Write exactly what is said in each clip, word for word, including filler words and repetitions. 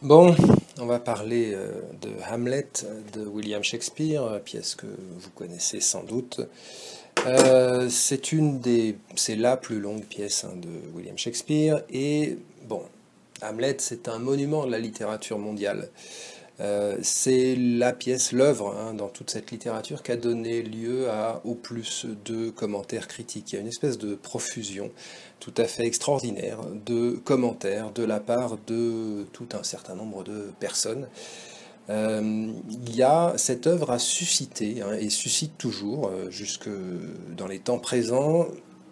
Bon, on va parler euh, de Hamlet de William Shakespeare, pièce que vous connaissez sans doute. Euh, c'est une des, c'est la plus longue pièce hein, de William Shakespeare et bon, Hamlet c'est un monument de la littérature mondiale. Euh, c'est la pièce, l'œuvre hein, dans toute cette littérature qui a donné lieu à au plus de commentaires critiques. Il y a une espèce de profusion tout à fait extraordinaire de commentaires de la part de tout un certain nombre de personnes. Euh, il y a, cette œuvre a suscité hein, et suscite toujours, euh, jusque dans les temps présents,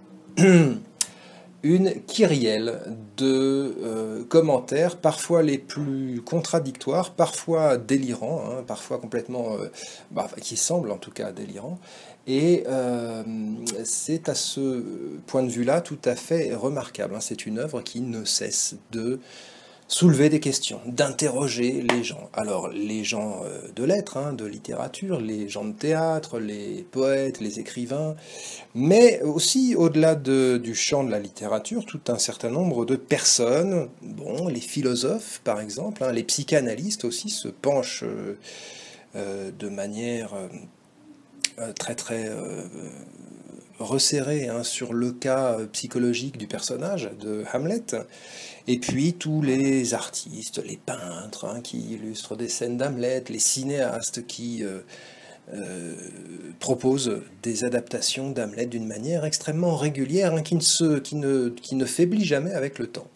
une kyrielle de euh, commentaires, parfois les plus contradictoires, parfois délirants, hein, parfois complètement, euh, bah, qui semblent en tout cas délirants. Et euh, c'est à ce point de vue-là tout à fait remarquable, hein. C'est une œuvre qui ne cesse de soulever des questions, d'interroger les gens. Alors, les gens euh, de lettres, hein, de littérature, les gens de théâtre, les poètes, les écrivains, mais aussi, au-delà de- du champ de la littérature, tout un certain nombre de personnes, bon, les philosophes par exemple, hein, les psychanalystes aussi se penchent euh, euh, de manière euh, très très euh, resserrée hein, sur le cas euh, psychologique du personnage de Hamlet. Et puis tous les artistes, les peintres hein, qui illustrent des scènes d'Hamlet, les cinéastes qui euh, euh, proposent des adaptations d'Hamlet d'une manière extrêmement régulière, hein, qui ne se, qui ne, qui ne faiblit jamais avec le temps.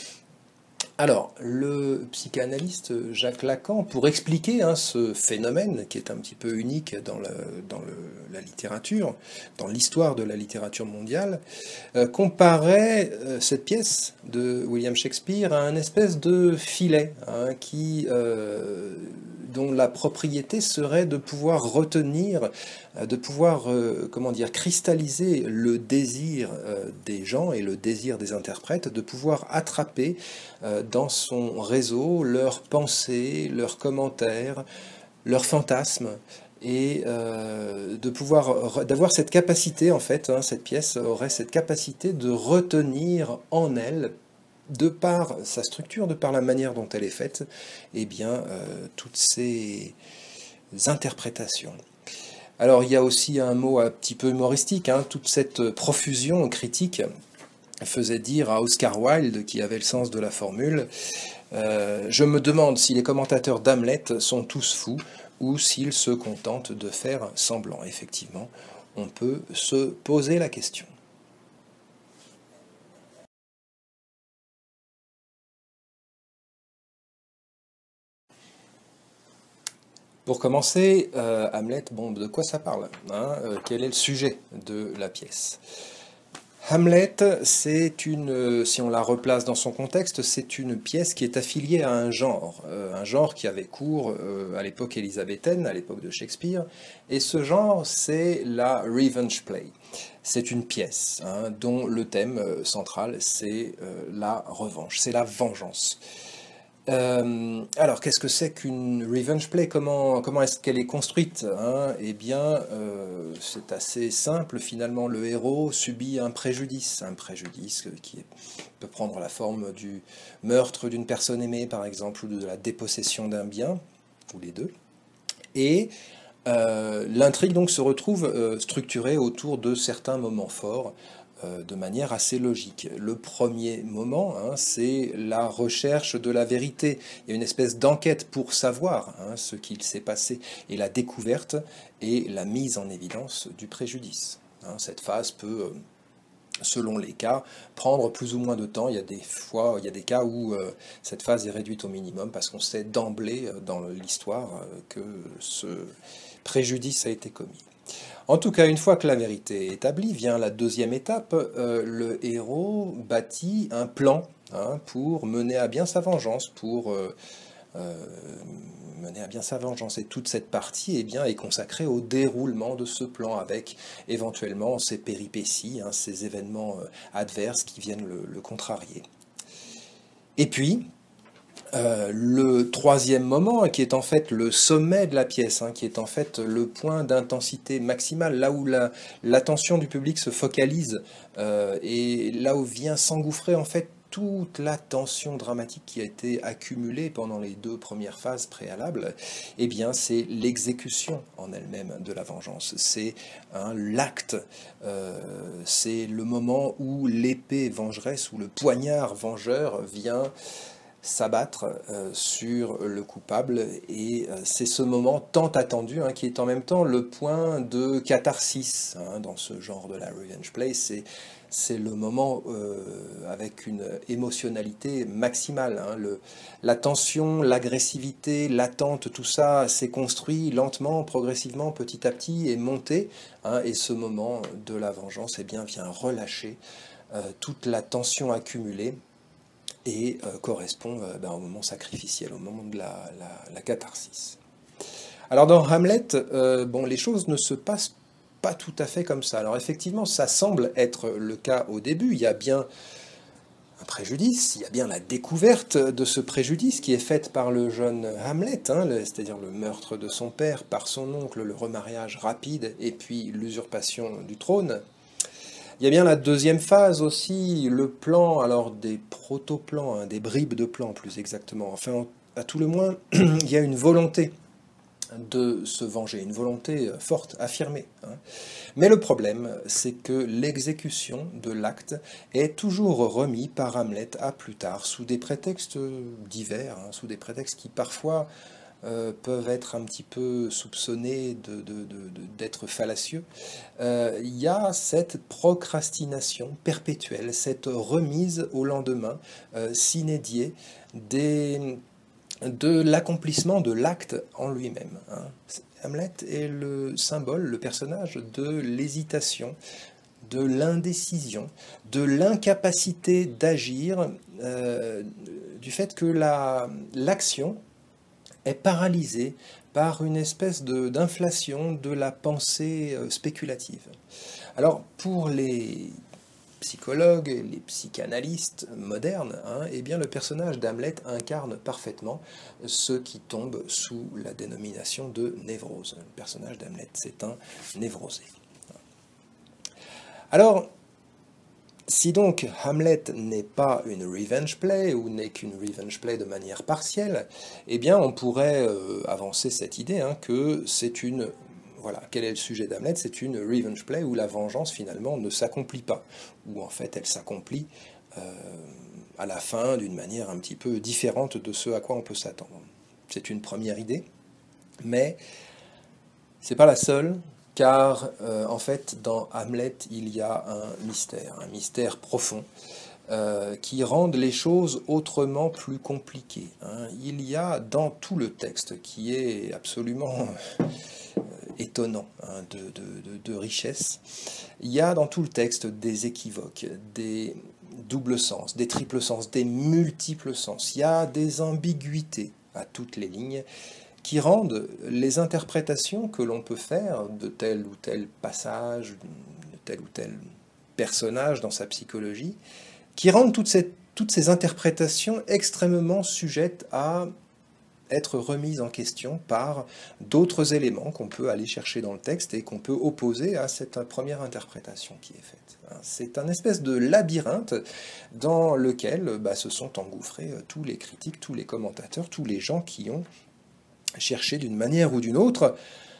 Alors, le psychanalyste Jacques Lacan, pour expliquer hein, ce phénomène qui est un petit peu unique dans, le, dans le, la littérature, dans l'histoire de la littérature mondiale, euh, comparait euh, cette pièce de William Shakespeare à un espèce de filet hein, qui, euh, dont la propriété serait de pouvoir retenir, euh, de pouvoir euh, comment dire, cristalliser le désir euh, des gens et le désir des interprètes, de pouvoir attraper euh, dans son réseau leurs pensées, leurs commentaires, leurs fantasmes, et euh, de pouvoir d'avoir cette capacité en fait, hein, cette pièce aurait cette capacité de retenir en elle, de par sa structure, de par la manière dont elle est faite, eh bien euh, toutes ces interprétations. Alors il y a aussi un mot un petit peu humoristique, hein, toute cette profusion critique faisait dire à Oscar Wilde, qui avait le sens de la formule, euh, je me demande si les commentateurs d'Hamlet sont tous fous ou s'ils se contentent de faire semblant. Effectivement, on peut se poser la question. Pour commencer, euh, Hamlet, bon, de quoi ça parle hein euh, Quel est le sujet de la pièce? Hamlet, c'est une, si on la replace dans son contexte, c'est une pièce qui est affiliée à un genre, euh, un genre qui avait cours euh, à l'époque élisabéthaine, à l'époque de Shakespeare, et ce genre, c'est la revenge play. C'est une pièce hein, dont le thème euh, central, c'est euh, la revanche, c'est la vengeance. Euh, alors, qu'est-ce que c'est qu'une revenge play? Comment, comment est-ce qu'elle est construite hein Eh bien, euh, c'est assez simple. Finalement, le héros subit un préjudice, un préjudice qui est- peut prendre la forme du meurtre d'une personne aimée, par exemple, ou de la dépossession d'un bien, ou les deux. Et euh, l'intrigue donc se retrouve euh, structurée autour de certains moments forts euh, de manière assez logique. Le premier moment, hein, c'est la recherche de la vérité. Il y a une espèce d'enquête pour savoir hein, ce qu'il s'est passé et la découverte et la mise en évidence du préjudice. Hein, cette phase peut, euh, selon les cas, prendre plus ou moins de temps. Il y a des fois, il y a des cas où euh, cette phase est réduite au minimum parce qu'on sait d'emblée euh, dans l'histoire euh, que ce préjudice a été commis. En tout cas, une fois que la vérité est établie, vient la deuxième étape. Euh, le héros bâtit un plan hein, pour mener à bien sa vengeance, pour euh, euh, mener à bien sa vengeance. Et toute cette partie eh bien, est consacrée au déroulement de ce plan, avec éventuellement ces péripéties, hein, ces événements euh, adverses qui viennent le, le contrarier. Et puis, euh, le troisième moment, qui est en fait le sommet de la pièce, hein, qui est en fait le point d'intensité maximale, là où la- l'attention du public se focalise, euh, et là où vient s'engouffrer en fait toute la tension dramatique qui a été accumulée pendant les deux premières phases préalables, eh bien c'est l'exécution en elle-même de la vengeance. C'est hein, l'acte, euh, c'est le moment où l'épée vengeresse ou le poignard vengeur vient s'abattre euh, sur le coupable, et euh, c'est ce moment tant attendu hein, qui est en même temps le point de catharsis hein, dans ce genre de la revenge play. C'est c'est le moment euh, avec une émotionnalité maximale. Hein, le, la tension, l'agressivité, l'attente, tout ça s'est construit lentement, progressivement, petit à petit, et monté. Hein, et ce moment de la vengeance eh bien, vient relâcher euh, toute la tension accumulée, et euh, correspond euh, ben, au moment sacrificiel, au moment de la, la, la catharsis. Alors dans Hamlet, euh, bon, les choses ne se passent pas tout à fait comme ça. Alors effectivement, ça semble être le cas au début. Il y a bien un préjudice, il y a bien la découverte de ce préjudice qui est faite par le jeune Hamlet, hein, c'est-à-dire le meurtre de son père par son oncle, le remariage rapide et puis l'usurpation du trône. Il y a bien la deuxième phase aussi, le plan, alors des proto-plans, hein, des bribes de plans plus exactement. Enfin, à tout le moins, il y a une volonté de se venger, une volonté forte, affirmée. Hein. Mais le problème, c'est que l'exécution de l'acte est toujours remis par Hamlet à plus tard, sous des prétextes divers, hein, sous des prétextes qui parfois Euh, peuvent être un petit peu soupçonnés de, de, de, de, d'être fallacieux, euh, il y a cette procrastination perpétuelle, cette remise au lendemain, euh, sine die, des, de l'accomplissement de l'acte en lui-même. Hein. Hamlet est le symbole, le personnage de l'hésitation, de l'indécision, de l'incapacité d'agir, euh, du fait que la, l'action est paralysé par une espèce de, d'inflation de la pensée spéculative. Alors, pour les psychologues, les psychanalystes modernes, hein, eh bien, le personnage d'Hamlet incarne parfaitement ce qui tombe sous la dénomination de névrose. Le personnage d'Hamlet, c'est un névrosé. Alors, si donc Hamlet n'est pas une revenge play, ou n'est qu'une revenge play de manière partielle, eh bien on pourrait euh, avancer cette idée hein, que c'est une... Voilà, quel est le sujet d'Hamlet? C'est une revenge play où la vengeance finalement ne s'accomplit pas, où en fait elle s'accomplit euh, à la fin d'une manière un petit peu différente de ce à quoi on peut s'attendre. C'est une première idée, mais c'est pas la seule. Car euh, en fait, dans Hamlet, il y a un mystère, un mystère profond, euh, qui rend les choses autrement plus compliquées. Hein. Il y a dans tout le texte, qui est absolument euh, étonnant hein, de, de, de, de richesse, il y a dans tout le texte des équivoques, des doubles sens, des triples sens, des multiples sens. Il y a des ambiguïtés à toutes les lignes, qui rendent les interprétations que l'on peut faire de tel ou tel passage, de tel ou tel personnage dans sa psychologie, qui rendent toutes ces, toutes ces interprétations extrêmement sujettes à être remises en question par d'autres éléments qu'on peut aller chercher dans le texte et qu'on peut opposer à cette première interprétation qui est faite. C'est un espèce de labyrinthe dans lequel bah, se sont engouffrés tous les critiques, tous les commentateurs, tous les gens qui ont chercher d'une manière ou d'une autre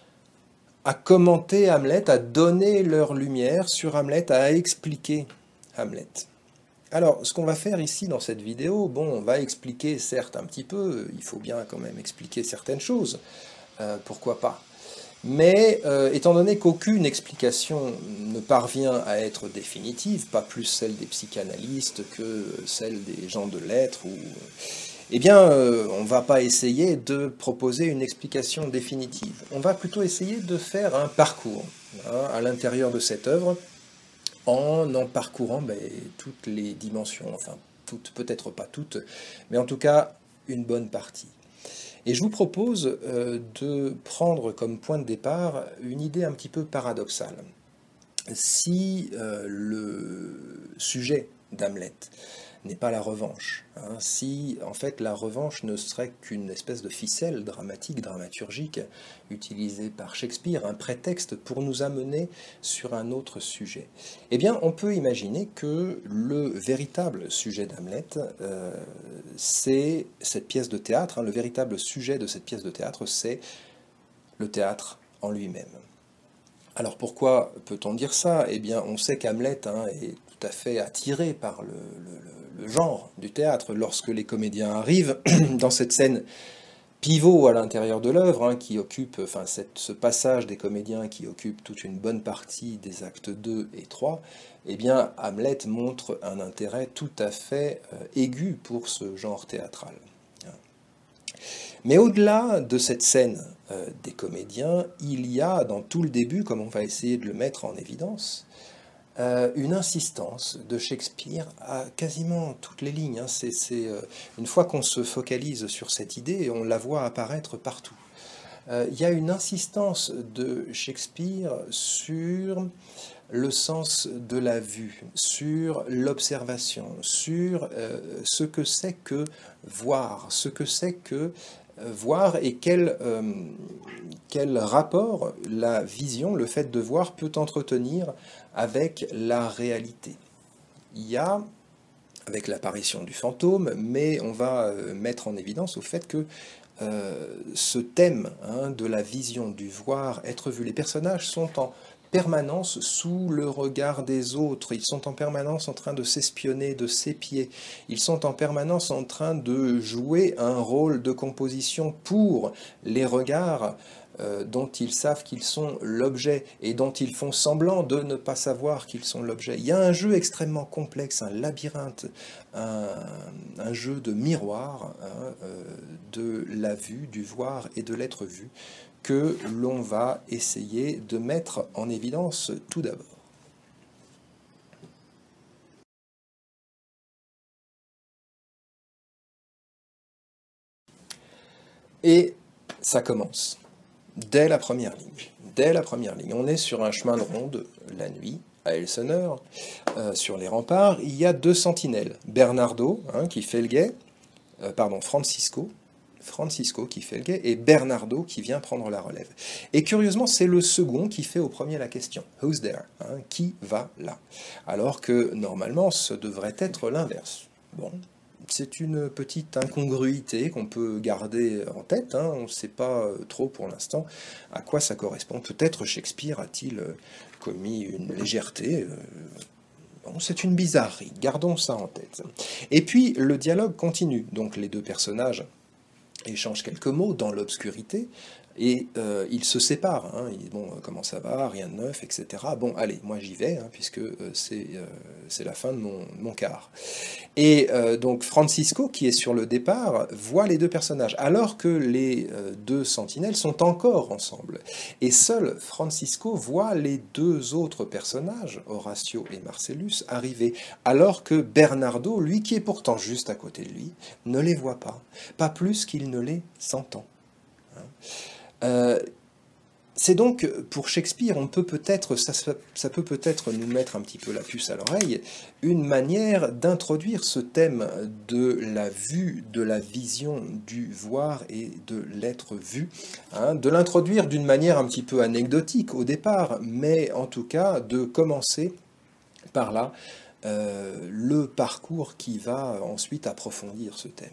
à commenter Hamlet, à donner leur lumière sur Hamlet, à expliquer Hamlet. Alors, ce qu'on va faire ici dans cette vidéo, bon, on va expliquer certes un petit peu, il faut bien quand même expliquer certaines choses, euh, pourquoi pas. Mais euh, étant donné qu'aucune explication ne parvient à être définitive, pas plus celle des psychanalystes que celle des gens de lettres ou... Eh bien, euh, on ne va pas essayer de proposer une explication définitive. On va plutôt essayer de faire un parcours hein, à l'intérieur de cette œuvre, en en parcourant ben, toutes les dimensions, enfin, toutes, peut-être pas toutes, mais en tout cas, une bonne partie. Et je vous propose euh, de prendre comme point de départ une idée un petit peu paradoxale. Si euh, le sujet d'Hamlet n'est pas la revanche. Hein. Si, en fait, la revanche ne serait qu'une espèce de ficelle dramatique, dramaturgique, utilisée par Shakespeare, un prétexte pour nous amener sur un autre sujet, eh bien, on peut imaginer que le véritable sujet d'Hamlet, euh, c'est cette pièce de théâtre, hein, le véritable sujet de cette pièce de théâtre, c'est le théâtre en lui-même. Alors pourquoi peut-on dire ça? Eh bien, on sait qu'Hamlet hein, est tout à fait attiré par le, le, le, genre du théâtre. Lorsque les comédiens arrivent dans cette scène pivot à l'intérieur de l'œuvre, hein, qui occupe, enfin, cette, ce passage des comédiens qui occupe toute une bonne partie des actes deux et trois, eh bien, Hamlet montre un intérêt tout à fait euh, aigu pour ce genre théâtral. Mais au-delà de cette scène euh, des comédiens, il y a dans tout le début, comme on va essayer de le mettre en évidence, euh, une insistance de Shakespeare à quasiment toutes les lignes. Hein. C'est, c'est, euh, une fois qu'on se focalise sur cette idée, on la voit apparaître partout. Euh, il y a une insistance de Shakespeare sur le sens de la vue, sur l'observation, sur euh, ce que c'est que voir, ce que c'est que euh, voir et quel, euh, quel rapport la vision, le fait de voir, peut entretenir avec la réalité. Il y a, avec l'apparition du fantôme, mais on va euh, mettre en évidence au fait que euh, ce thème hein, de la vision, du voir, être vu, les personnages sont en permanence sous le regard des autres, ils sont en permanence en train de s'espionner, de s'épier, ils sont en permanence en train de jouer un rôle de composition pour les regards euh, dont ils savent qu'ils sont l'objet et dont ils font semblant de ne pas savoir qu'ils sont l'objet. Il y a un jeu extrêmement complexe, un labyrinthe, un, un jeu de miroir hein, euh, de la vue, du voir et de l'être vu, que l'on va essayer de mettre en évidence tout d'abord. Et ça commence dès la première ligne. Dès la première ligne, on est sur un chemin de ronde la nuit à Elseneur, euh, sur les remparts. Il y a deux sentinelles, Bernardo hein, qui fait le guet, euh, pardon, Francisco. Francisco qui fait le guet, et Bernardo qui vient prendre la relève. Et curieusement, c'est le second qui fait au premier la question. Who's there? Hein, qui va là? Alors que normalement, ce devrait être l'inverse. Bon, c'est une petite incongruité qu'on peut garder en tête. Hein, on ne sait pas trop pour l'instant à quoi ça correspond. Peut-être Shakespeare a-t-il commis une légèreté. Bon, c'est une bizarrerie. Gardons ça en tête. Et puis, le dialogue continue. Donc, les deux personnages échangent quelques mots dans l'obscurité, et euh, ils se séparent. Hein. Ils, bon, comment ça va, rien de neuf, et cetera. Bon, allez, moi j'y vais, hein, puisque euh, c'est euh, c'est la fin de mon, mon quart. Et euh, donc Francisco, qui est sur le départ, voit les deux personnages, alors que les euh, deux sentinelles sont encore ensemble. Et seul Francisco voit les deux autres personnages, Horatio et Marcellus, arriver, alors que Bernardo, lui qui est pourtant juste à côté de lui, ne les voit pas, pas plus qu'il ne les entend. Hein. Euh, c'est donc, pour Shakespeare, on peut peut-être, ça, ça peut peut-être nous mettre un petit peu la puce à l'oreille, une manière d'introduire ce thème de la vue, de la vision, du voir et de l'être vu, hein, de l'introduire d'une manière un petit peu anecdotique au départ, mais en tout cas de commencer par là euh, le parcours qui va ensuite approfondir ce thème.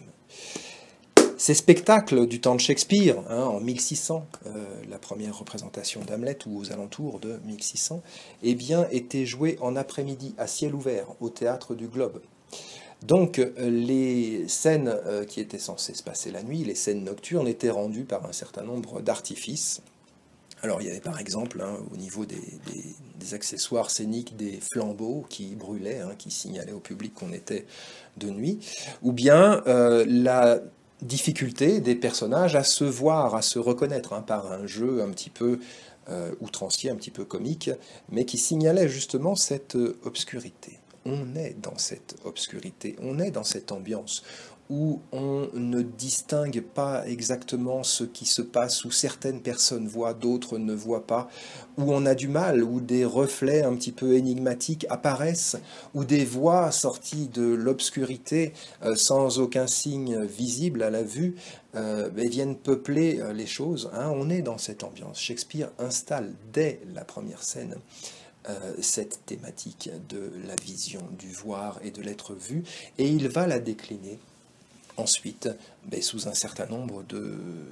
Ces spectacles du temps de Shakespeare, hein, en mille six cents, euh, la première représentation d'Hamlet, ou aux alentours de mille six cents, eh bien, étaient joués en après-midi, à ciel ouvert, au Théâtre du Globe. Donc, euh, les scènes euh, qui étaient censées se passer la nuit, les scènes nocturnes, étaient rendues par un certain nombre d'artifices. Alors, il y avait par exemple, hein, au niveau des, des, des accessoires scéniques, des flambeaux qui brûlaient, hein, qui signalaient au public qu'on était de nuit, ou bien euh, la difficulté des personnages à se voir, à se reconnaître, hein, par un jeu un petit peu euh, outrancier, un petit peu comique, mais qui signalait justement cette obscurité. On est dans cette obscurité, on est dans cette ambiance. où on ne distingue pas exactement ce qui se passe, où certaines personnes voient, d'autres ne voient pas, où on a du mal, où des reflets un petit peu énigmatiques apparaissent, où des voix sorties de l'obscurité, euh, sans aucun signe visible à la vue, euh, ben, viennent peupler euh, les choses, hein. On est dans cette ambiance. Shakespeare installe dès la première scène euh, cette thématique de la vision, du voir et de l'être vu, et il va la décliner ensuite, ben, sous un certain nombre de,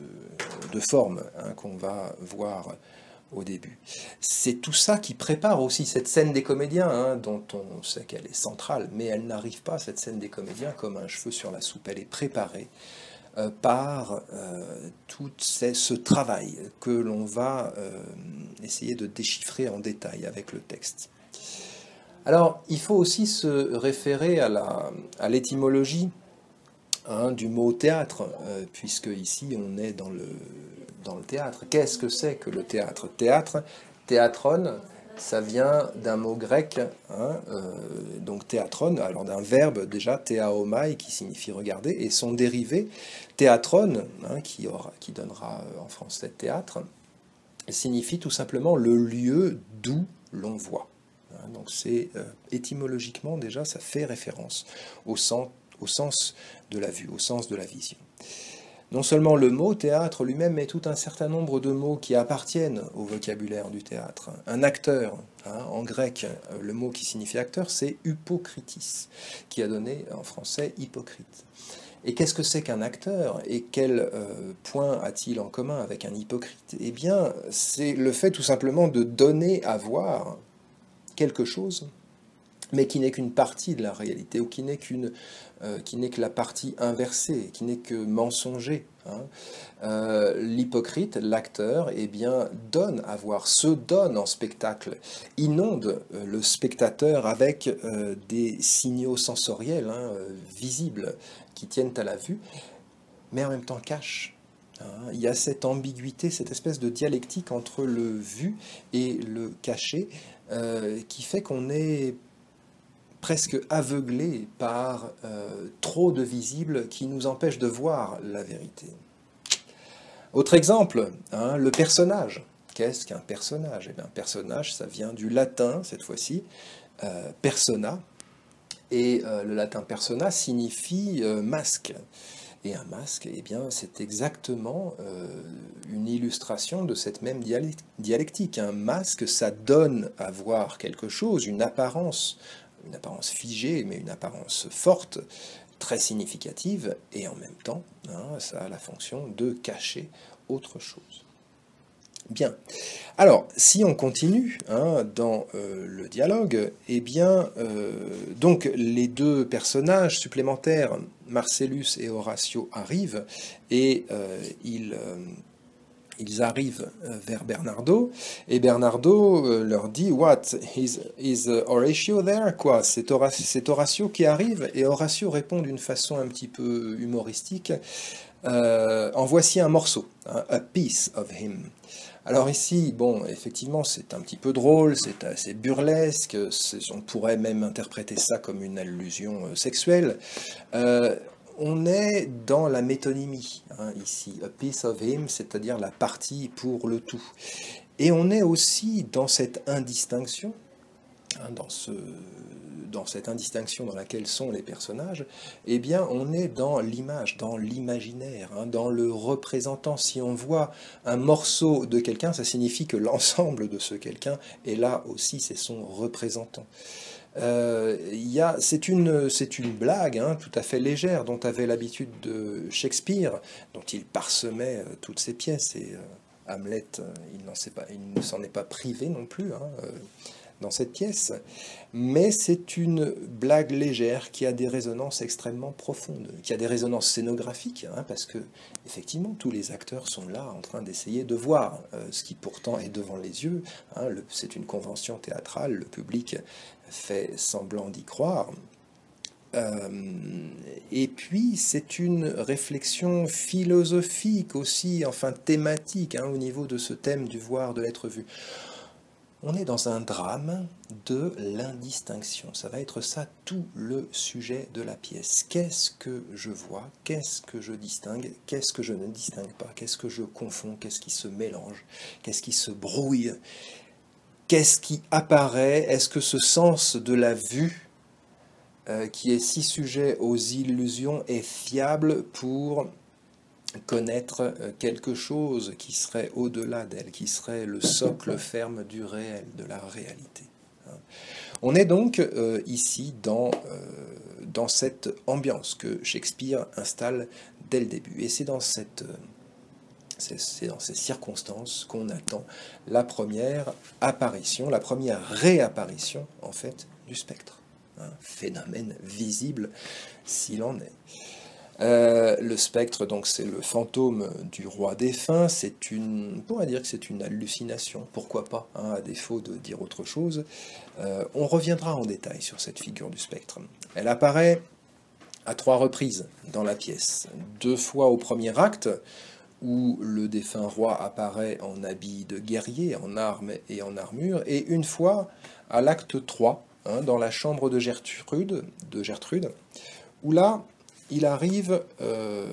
de formes, hein, qu'on va voir au début. C'est tout ça qui prépare aussi cette scène des comédiens, hein, dont on sait qu'elle est centrale, mais elle n'arrive pas, cette scène des comédiens, comme un cheveu sur la soupe. Elle est préparée euh, par euh, tout ces, ce travail que l'on va euh, essayer de déchiffrer en détail avec le texte. Alors, il faut aussi se référer à la, à l'étymologie, hein, du mot théâtre, euh, puisque ici on est dans le, dans le théâtre. Qu'est-ce que c'est que le théâtre? Théâtre, théatron, ça vient d'un mot grec, hein, euh, donc théatron, alors d'un verbe déjà, théaomai, qui signifie regarder, et son dérivé, théatron, hein, qui, aura, qui donnera en français théâtre, signifie tout simplement le lieu d'où l'on voit. Hein, donc c'est euh, étymologiquement déjà, ça fait référence au sens au sens de la vue, au sens de la vision. Non seulement le mot théâtre lui-même, mais tout un certain nombre de mots qui appartiennent au vocabulaire du théâtre. Un acteur, hein, en grec, le mot qui signifie acteur, c'est hypokritis, qui a donné en français hypocrite. Et qu'est-ce que c'est qu'un acteur et quel euh, point a-t-il en commun avec un hypocrite? Eh bien, c'est le fait tout simplement de donner à voir quelque chose, mais qui n'est qu'une partie de la réalité, ou qui n'est qu'une, euh, qui n'est que la partie inversée, qui n'est que mensonger. Hein. Euh, l'hypocrite, l'acteur, eh bien, donne à voir, se donne en spectacle, inonde euh, le spectateur avec euh, des signaux sensoriels, hein, euh, visibles, qui tiennent à la vue, mais en même temps cache. Hein. Il y a cette ambiguïté, cette espèce de dialectique entre le vu et le caché, euh, qui fait qu'on est presque aveuglé par euh, trop de visibles qui nous empêchent de voir la vérité. Autre exemple, hein, le personnage. Qu'est-ce qu'un personnage? Eh bien, un personnage, ça vient du latin, cette fois-ci, euh, persona, et euh, le latin persona signifie euh, masque. Et un masque, eh bien, c'est exactement euh, une illustration de cette même dialectique. Un masque, ça donne à voir quelque chose, une apparence, une apparence figée, mais une apparence forte, très significative, et en même temps, hein, ça a la fonction de cacher autre chose. Bien. Alors, si on continue, hein, dans euh, le dialogue, eh bien, euh, donc les deux personnages supplémentaires, Marcellus et Horatio, arrivent, et euh, ils... Euh, Ils arrivent vers Bernardo, et Bernardo euh, leur dit « What? Is, is Horatio there ?» Quoi, c'est Horatio, Horatio qui arrive, et Horatio répond d'une façon un petit peu humoristique euh, « En voici un morceau, hein, a piece of him ». Alors ici, bon, effectivement, c'est un petit peu drôle, c'est assez burlesque, on pourrait même interpréter ça comme une allusion sexuelle. Euh, On est dans la métonymie, hein, ici, a piece of him, c'est-à-dire la partie pour le tout. Et on est aussi dans cette indistinction, hein, dans, ce, dans cette indistinction dans laquelle sont les personnages, eh bien on est dans l'image, dans l'imaginaire, hein, dans le représentant. Si on voit un morceau de quelqu'un, ça signifie que l'ensemble de ce quelqu'un est là aussi, c'est son représentant. Euh, y a, c'est une, c'est une blague, hein, tout à fait légère, dont avait l'habitude de Shakespeare, dont il parsemait euh, toutes ses pièces, et euh, Hamlet, euh, il, n'en sait pas, il ne s'en est pas privé non plus, hein, euh, dans cette pièce, mais c'est une blague légère qui a des résonances extrêmement profondes, qui a des résonances scénographiques, hein, parce que effectivement tous les acteurs sont là en train d'essayer de voir euh, ce qui pourtant est devant les yeux, hein, le, c'est une convention théâtrale, le public fait semblant d'y croire. Euh, et puis c'est une réflexion philosophique aussi, enfin thématique, hein, au niveau de ce thème du voir, de l'être vu. On est dans un drame de l'indistinction. Ça va être ça tout le sujet de la pièce. Qu'est-ce que je vois? Qu'est-ce que je distingue? Qu'est-ce que je ne distingue pas? Qu'est-ce que je confonds? Qu'est-ce qui se mélange? Qu'est-ce qui se brouille? Qu'est-ce qui apparaît? Est-ce que ce sens de la vue, euh, qui est si sujet aux illusions, est fiable pour connaître quelque chose qui serait au-delà d'elle, qui serait le socle ferme du réel, de la réalité. On est donc euh, ici dans, euh, dans cette ambiance que Shakespeare installe dès le début. Et c'est dans, cette, c'est, c'est dans ces circonstances qu'on attend la première apparition, la première réapparition, en fait, du spectre. Un phénomène visible s'il en est. Euh, le spectre, donc, c'est le fantôme du roi défunt. C'est une, on pourrait dire que c'est une hallucination. Pourquoi pas, hein, à défaut de dire autre chose. Euh, on reviendra en détail sur cette figure du spectre. Elle apparaît à trois reprises dans la pièce. Deux fois au premier acte, où le défunt roi apparaît en habit de guerrier, en armes et en armure, et une fois à l'acte trois, hein, dans la chambre de Gertrude, de Gertrude, où là, il arrive euh,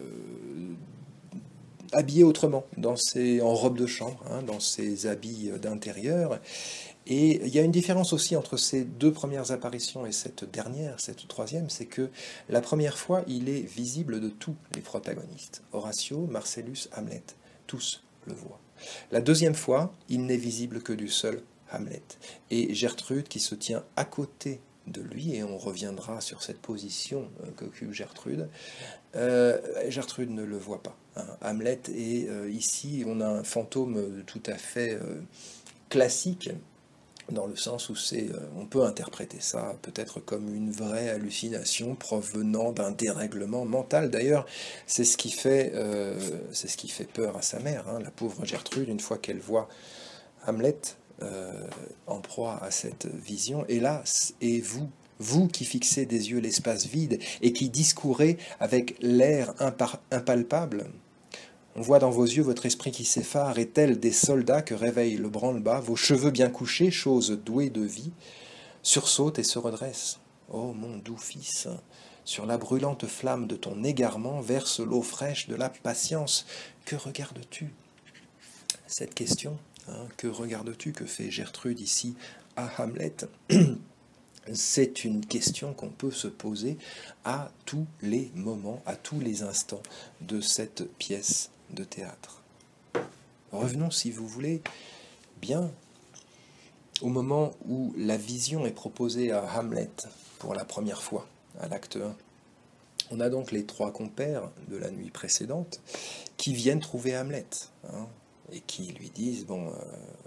habillé autrement, dans ses, en robe de chambre, hein, dans ses habits d'intérieur. Et il y a une différence aussi entre ces deux premières apparitions et cette dernière, cette troisième, c'est que la première fois, il est visible de tous les protagonistes. Horatio, Marcellus, Hamlet, tous le voient. La deuxième fois, il n'est visible que du seul Hamlet. Et Gertrude, qui se tient à côté de lui, et on reviendra sur cette position qu'occupe Gertrude, euh, Gertrude ne le voit pas. Hein. Hamlet est euh, ici, on a un fantôme tout à fait euh, classique, dans le sens où c'est, euh, on peut interpréter ça peut-être comme une vraie hallucination provenant d'un dérèglement mental. D'ailleurs, c'est ce qui fait, euh, c'est ce qui fait peur à sa mère, hein, la pauvre Gertrude, une fois qu'elle voit Hamlet Euh, en proie à cette vision. Hélas, et vous, vous qui fixez des yeux l'espace vide et qui discourez avec l'air impalpable, on voit dans vos yeux votre esprit qui s'effare, et tel des soldats que réveille le branle-bas, vos cheveux bien couchés, chose douée de vie, sursautent et se redressent. Ô mon doux fils, sur la brûlante flamme de ton égarement verse l'eau fraîche de la patience. Que regardes-tu? Cette question, hein, que regardes-tu, que fait Gertrude ici à Hamlet? C'est une question qu'on peut se poser à tous les moments, à tous les instants de cette pièce de théâtre. Revenons, si vous voulez, bien au moment où la vision est proposée à Hamlet pour la première fois, à l'acte un. On a donc les trois compères de la nuit précédente qui viennent trouver Hamlet, hein, et qui lui disent, bon, euh,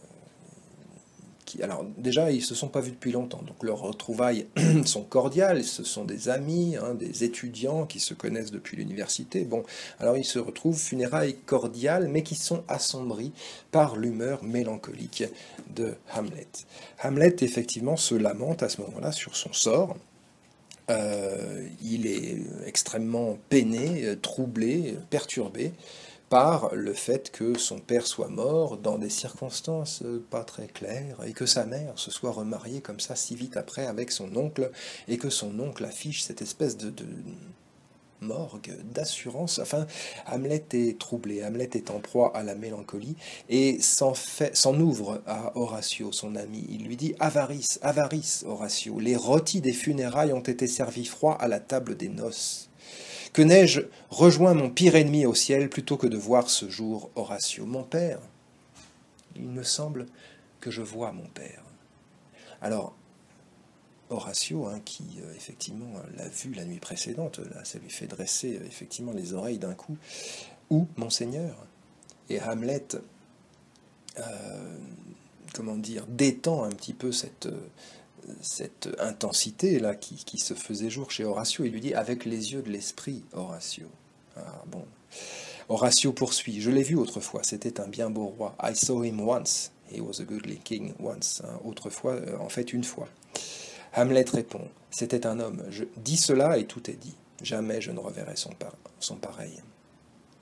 qui, alors déjà ils se sont pas vus depuis longtemps, donc leurs retrouvailles sont cordiales, ce sont des amis, hein, des étudiants qui se connaissent depuis l'université, bon, alors ils se retrouvent, funérailles cordiales, mais qui sont assombries par l'humeur mélancolique de Hamlet. Hamlet, effectivement, se lamente à ce moment-là sur son sort. Euh, il est extrêmement peiné, troublé, perturbé par le fait que son père soit mort dans des circonstances pas très claires, et que sa mère se soit remariée comme ça si vite après avec son oncle, et que son oncle affiche cette espèce de, de morgue, d'assurance. Enfin, Hamlet est troublé, Hamlet est en proie à la mélancolie, et s'en fait, s'en ouvre à Horatio, son ami. Il lui dit « Avarice, avarice, Horatio, les rôtis des funérailles ont été servis froids à la table des noces. Que n'ai-je rejoint mon pire ennemi au ciel plutôt que de voir ce jour Horatio, mon père? Il me semble que je vois mon père. » Alors, Horatio, hein, qui euh, effectivement l'a vu la nuit précédente, là, ça lui fait dresser euh, effectivement les oreilles d'un coup. Où, monseigneur? Et Hamlet, euh, comment dire, détend un petit peu cette, euh, cette intensité là qui, qui se faisait jour chez Horatio. Il lui dit avec les yeux de l'esprit, Horatio. Ah, bon. Horatio poursuit. Je l'ai vu autrefois. C'était un bien beau roi. I saw him once. He was a goodly king once. Hein, autrefois, euh, en fait, une fois. Hamlet répond, c'était un homme. Je dis cela et tout est dit. Jamais je ne reverrai son, par son pareil.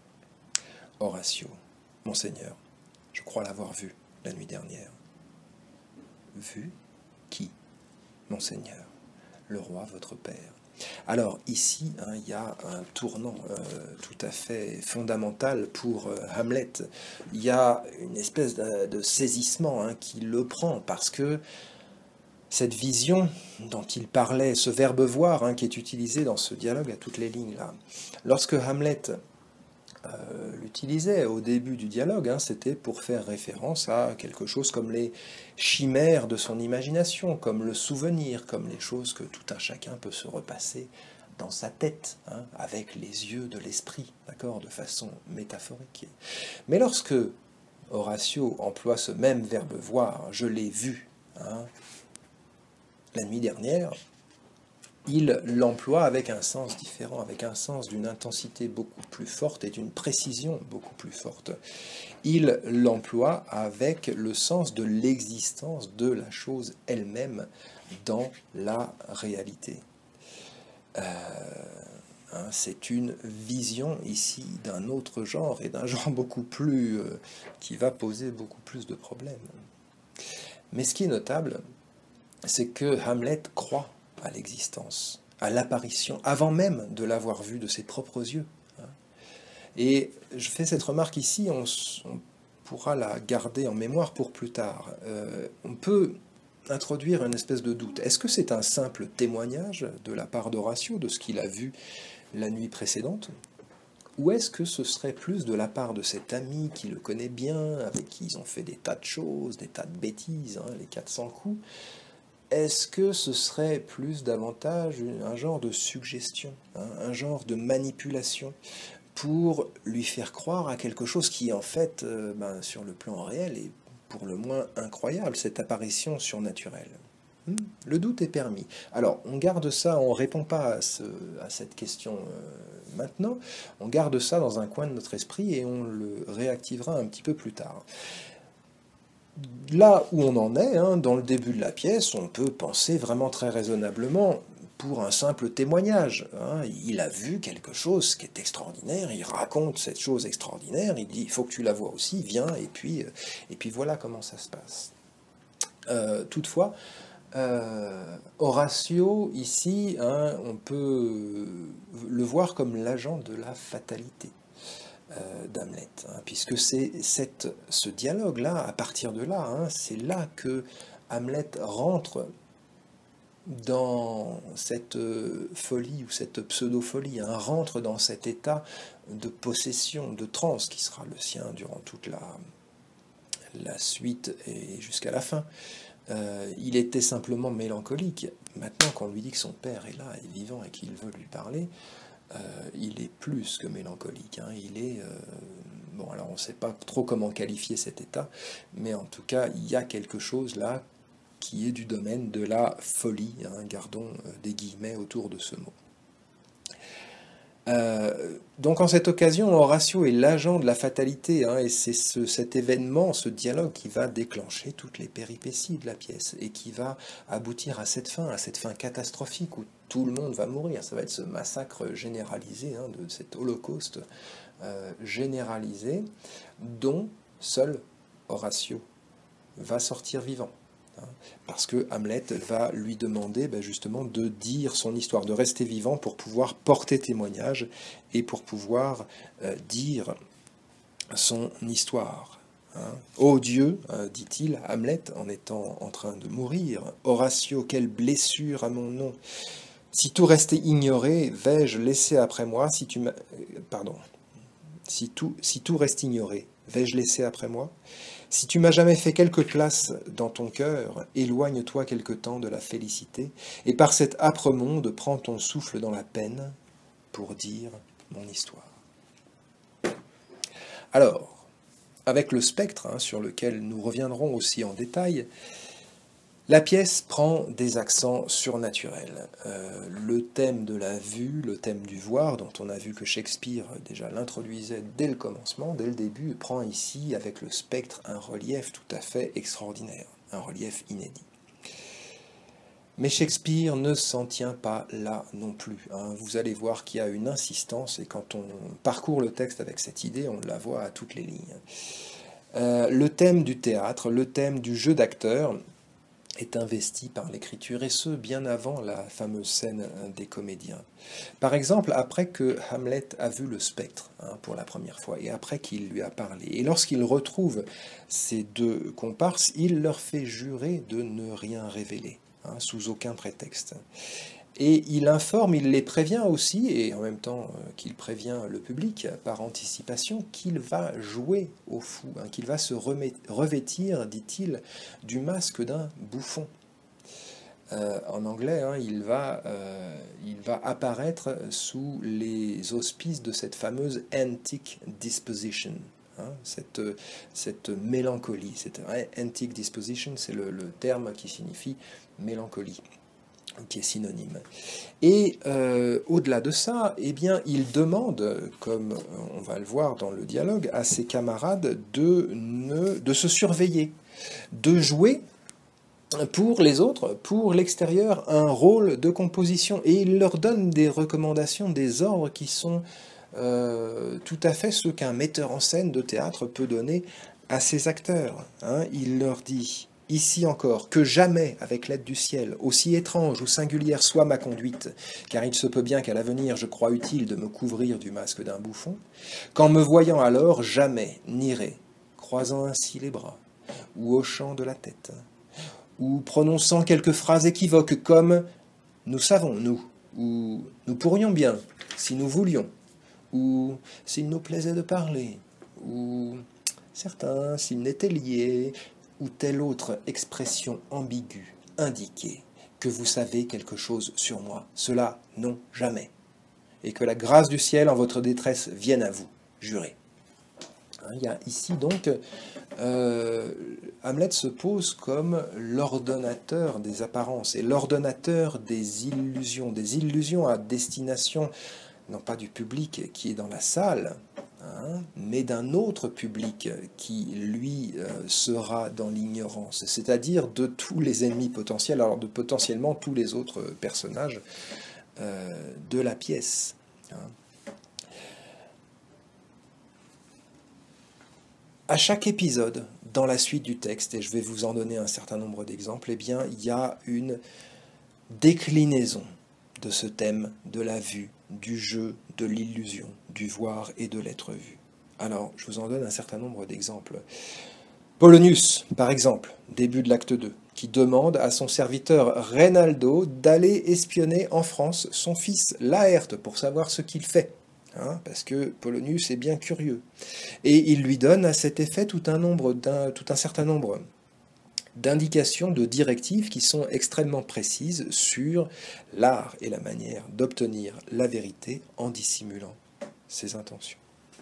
Horatio, monseigneur, je crois l'avoir vu la nuit dernière. vu qui, mon Seigneur, le roi votre Père. Alors ici, hein, il y a un tournant euh, tout à fait fondamental pour euh, Hamlet. Il y a une espèce de, de saisissement hein, qui le prend, parce que cette vision dont il parlait, ce verbe voir hein, qui est utilisé dans ce dialogue à toutes les lignes là, lorsque Hamlet euh, l'utilisait au début du dialogue, hein, c'était pour faire référence à quelque chose comme les chimères de son imagination, comme le souvenir, comme les choses que tout un chacun peut se repasser dans sa tête, hein, avec les yeux de l'esprit, d'accord, de façon métaphorique. Mais lorsque Horatio emploie ce même verbe voir, je l'ai vu, hein, la nuit dernière, il l'emploie avec un sens différent, avec un sens d'une intensité beaucoup plus forte et d'une précision beaucoup plus forte. Il l'emploie avec le sens de l'existence de la chose elle-même dans la réalité. Euh, hein, c'est une vision ici d'un autre genre, et d'un genre beaucoup plus... Euh, qui va poser beaucoup plus de problèmes. Mais ce qui est notable, c'est que Hamlet croit à l'existence, à l'apparition, avant même de l'avoir vue de ses propres yeux. Et je fais cette remarque ici, on, on pourra la garder en mémoire pour plus tard. Euh, on peut introduire une espèce de doute. Est-ce que c'est un simple témoignage de la part d'Horatio de ce qu'il a vu la nuit précédente ? Ou est-ce que ce serait plus de la part de cet ami qui le connaît bien, avec qui ils ont fait des tas de choses, des tas de bêtises, hein, les quatre cents coups ? Est-ce que ce serait plus davantage un genre de suggestion, hein, un genre de manipulation pour lui faire croire à quelque chose qui, en fait, euh, ben, sur le plan réel, est pour le moins incroyable, cette apparition surnaturelle. Hmm, le doute est permis. Alors, on garde ça, on ne répond pas à, ce, à cette question euh, maintenant, on garde ça dans un coin de notre esprit et on le réactivera un petit peu plus tard. Là où on en est, hein, dans le début de la pièce, on peut penser vraiment très raisonnablement pour un simple témoignage. Hein. Il a vu quelque chose qui est extraordinaire, il raconte cette chose extraordinaire, il dit « il faut que tu la vois aussi, viens », et puis, et puis voilà comment ça se passe. Euh, toutefois, euh, Horatio, ici, hein, on peut le voir comme l'agent de la fatalité d'Hamlet, hein, puisque c'est ce dialogue-là, à partir de là, hein, c'est là que Hamlet rentre dans cette folie ou cette pseudo-folie, hein, rentre dans cet état de possession, de transe qui sera le sien durant toute la, la suite et jusqu'à la fin. Euh, il était simplement mélancolique. Maintenant qu'on lui dit que son père est là, est vivant et qu'il veut lui parler, Euh, il est plus que mélancolique, hein. Il est... Euh, bon, alors on ne sait pas trop comment qualifier cet état, mais en tout cas, il y a quelque chose là qui est du domaine de la folie, hein, gardons euh, des guillemets autour de ce mot. Euh, donc en cette occasion, Horatio est l'agent de la fatalité, hein, et c'est ce, cet événement, ce dialogue qui va déclencher toutes les péripéties de la pièce et qui va aboutir à cette fin, à cette fin catastrophique où tout le monde va mourir. Ça va être ce massacre généralisé, hein, de cet holocauste euh, généralisé dont seul Horatio va sortir vivant. Parce que Hamlet va lui demander ben justement de dire son histoire, de rester vivant pour pouvoir porter témoignage et pour pouvoir euh, dire son histoire. Hein. Ô Dieu, euh, dit-il, Hamlet, en étant en train de mourir, Horatio, quelle blessure à mon nom. Si tout restait ignoré, vais-je laisser après moi, si tu m'as... Pardon. Si tout, si tout reste ignoré, vais-je laisser après moi ? Si tu m'as jamais fait quelque place dans ton cœur, éloigne-toi quelque temps de la félicité, et par cet âpre monde, prends ton souffle dans la peine pour dire mon histoire. Alors, avec le spectre, hein, sur lequel nous reviendrons aussi en détail, la pièce prend des accents surnaturels. Euh, le thème de la vue, le thème du voir, dont on a vu que Shakespeare déjà l'introduisait dès le commencement, dès le début, prend ici, avec le spectre, un relief tout à fait extraordinaire, un relief inédit. Mais Shakespeare ne s'en tient pas là non plus. Hein. Vous allez voir qu'il y a une insistance, et quand on parcourt le texte avec cette idée, on la voit à toutes les lignes. Euh, le thème du théâtre, le thème du jeu d'acteur, est investi par l'écriture, et ce, bien avant la fameuse scène des comédiens. Par exemple, après que Hamlet a vu le spectre hein, pour la première fois, et après qu'il lui a parlé, et lorsqu'il retrouve ces deux comparses, il leur fait jurer de ne rien révéler, hein, sous aucun prétexte. Et il informe, il les prévient aussi, et en même temps euh, qu'il prévient le public par anticipation, qu'il va jouer au fou, hein, qu'il va se remet- revêtir, dit-il, du masque d'un bouffon. Euh, en anglais, hein, il va, euh, il va apparaître sous les auspices de cette fameuse antic disposition, hein, cette, cette mélancolie. Cette antic disposition, c'est le, le terme qui signifie mélancolie, qui est synonyme. Et euh, au-delà de ça, eh bien, il demande, comme on va le voir dans le dialogue, à ses camarades de, ne, de se surveiller, de jouer pour les autres, pour l'extérieur, un rôle de composition. Et il leur donne des recommandations, des ordres qui sont euh, tout à fait ce qu'un metteur en scène de théâtre peut donner à ses acteurs. Hein. Il leur dit, ici encore, que jamais, avec l'aide du ciel, aussi étrange ou singulière soit ma conduite, car il se peut bien qu'à l'avenir je crois utile de me couvrir du masque d'un bouffon, qu'en me voyant alors, jamais n'irai, croisant ainsi les bras, ou hochant de la tête, ou prononçant quelques phrases équivoques comme « nous savons, nous », ou « nous pourrions bien, si nous voulions », ou « s'il nous plaisait de parler », ou « certains, s'ils n'étaient liés », ou telle autre expression ambiguë, indiquée que vous savez quelque chose sur moi. Cela, non, jamais. Et que la grâce du ciel en votre détresse vienne à vous, jurez. Il y a ici donc, euh, Hamlet se pose comme l'ordonnateur des apparences et l'ordonnateur des illusions, des illusions à destination, non pas du public qui est dans la salle, hein, mais d'un autre public qui, lui, euh, sera dans l'ignorance, c'est-à-dire de tous les ennemis potentiels, alors de potentiellement tous les autres personnages euh, de la pièce. Hein. À chaque épisode, dans la suite du texte, et je vais vous en donner un certain nombre d'exemples, eh bien, il y a une déclinaison de ce thème de la vue, du jeu, de l'illusion, du voir et de l'être vu. Alors, je vous en donne un certain nombre d'exemples. Polonius, par exemple, début de l'acte deux, qui demande à son serviteur Reynaldo d'aller espionner en France son fils Laerte pour savoir ce qu'il fait. Hein, parce que Polonius est bien curieux. Et il lui donne à cet effet tout un, nombre d'un, tout un certain nombre d'indications, de directives qui sont extrêmement précises sur l'art et la manière d'obtenir la vérité en dissimulant ses intentions.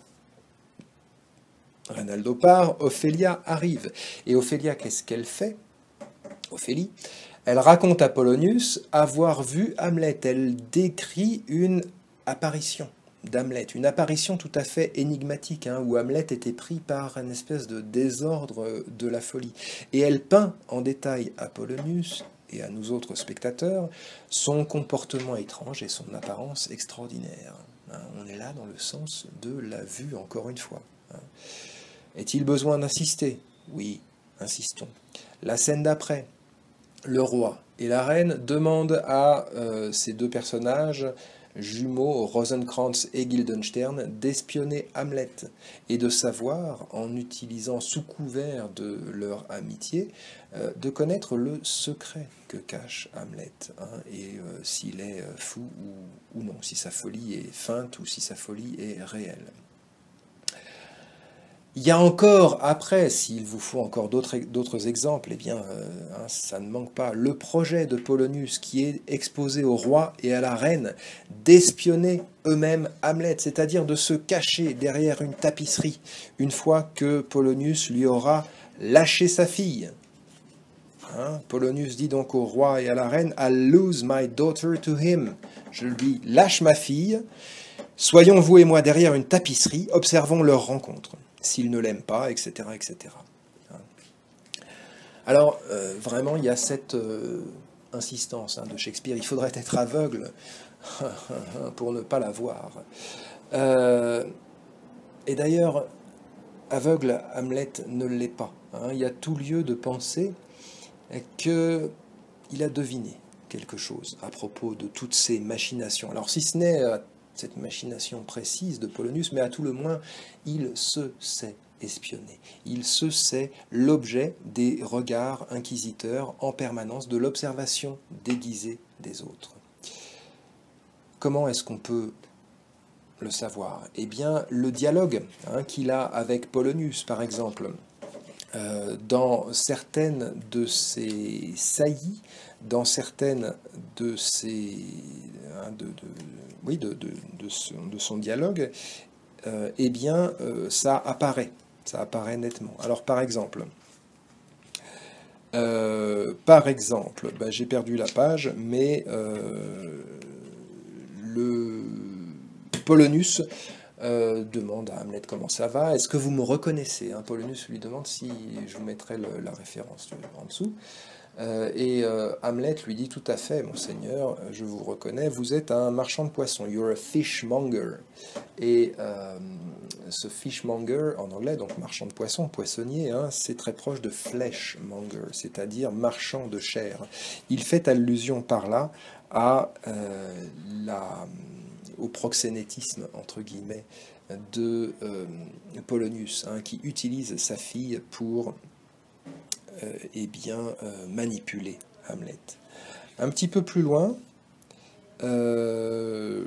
Reynaldo part, Ophélia arrive. Et Ophélia, qu'est-ce qu'elle fait? Ophélie, elle raconte à Polonius avoir vu Hamlet. Elle décrit une apparition d'Hamlet, une apparition tout à fait énigmatique, hein, où Hamlet était pris par une espèce de désordre de la folie. Et elle peint en détail à Polonius et à nous autres spectateurs son comportement étrange et son apparence extraordinaire. Hein, on est là dans le sens de la vue, encore une fois. Hein. Est-il besoin d'insister? Oui, insistons. La scène d'après, le roi et la reine demandent à euh, ces deux personnages jumeaux, Rosencrantz et Guildenstern, d'espionner Hamlet et de savoir, en utilisant sous couvert de leur amitié, euh, de connaître le secret que cache Hamlet, hein, et euh, s'il est fou ou, ou non, si sa folie est feinte ou si sa folie est réelle. Il y a encore, après, s'il vous faut encore d'autres, d'autres exemples, eh bien, euh, hein, ça ne manque pas, le projet de Polonius qui est exposé au roi et à la reine d'espionner eux-mêmes Hamlet, c'est-à-dire de se cacher derrière une tapisserie, une fois que Polonius lui aura lâché sa fille. Hein, Polonius dit donc au roi et à la reine, « I'll lose my daughter to him ». Je lui lâche ma fille, soyons vous et moi derrière une tapisserie, observons leur rencontre. S'il ne l'aime pas, et cetera, et cetera. Alors, euh, vraiment, il y a cette euh, insistance hein, de Shakespeare. Il faudrait être aveugle pour ne pas la voir. Euh, et d'ailleurs, aveugle, Hamlet ne l'est pas. Hein. Il y a tout lieu de penser qu'il a deviné quelque chose à propos de toutes ces machinations. Alors si ce n'est euh, cette machination précise de Polonius, mais à tout le moins, il se sait espionné. Il se sait l'objet des regards inquisiteurs en permanence, de l'observation déguisée des autres. Comment est-ce qu'on peut le savoir? Eh bien, le dialogue hein, qu'il a avec Polonius, par exemple, euh, dans certaines de ses saillies, dans certaines de ses, hein, de, de, oui, de, de, de, son, de son dialogue, euh, eh bien, euh, ça apparaît, ça apparaît nettement. Alors, par exemple, euh, par exemple, ben, j'ai perdu la page, mais euh, le Polonius euh, demande à Hamlet comment ça va. Est-ce que vous me reconnaissez hein, Polonius lui demande si je vous mettrai le, la référence en dessous. Euh, et euh, Hamlet lui dit tout à fait, monseigneur, je vous reconnais, vous êtes un marchand de poissons, you're a fishmonger. Et euh, ce fishmonger, en anglais, donc marchand de poissons, poissonnier, hein, c'est très proche de fleshmonger, c'est-à-dire marchand de chair. Il fait allusion par là à euh, la, au proxénétisme, entre guillemets, de euh, Polonius, hein, qui utilise sa fille pour Euh, eh bien, euh, manipuler Hamlet. Un petit peu plus loin, euh,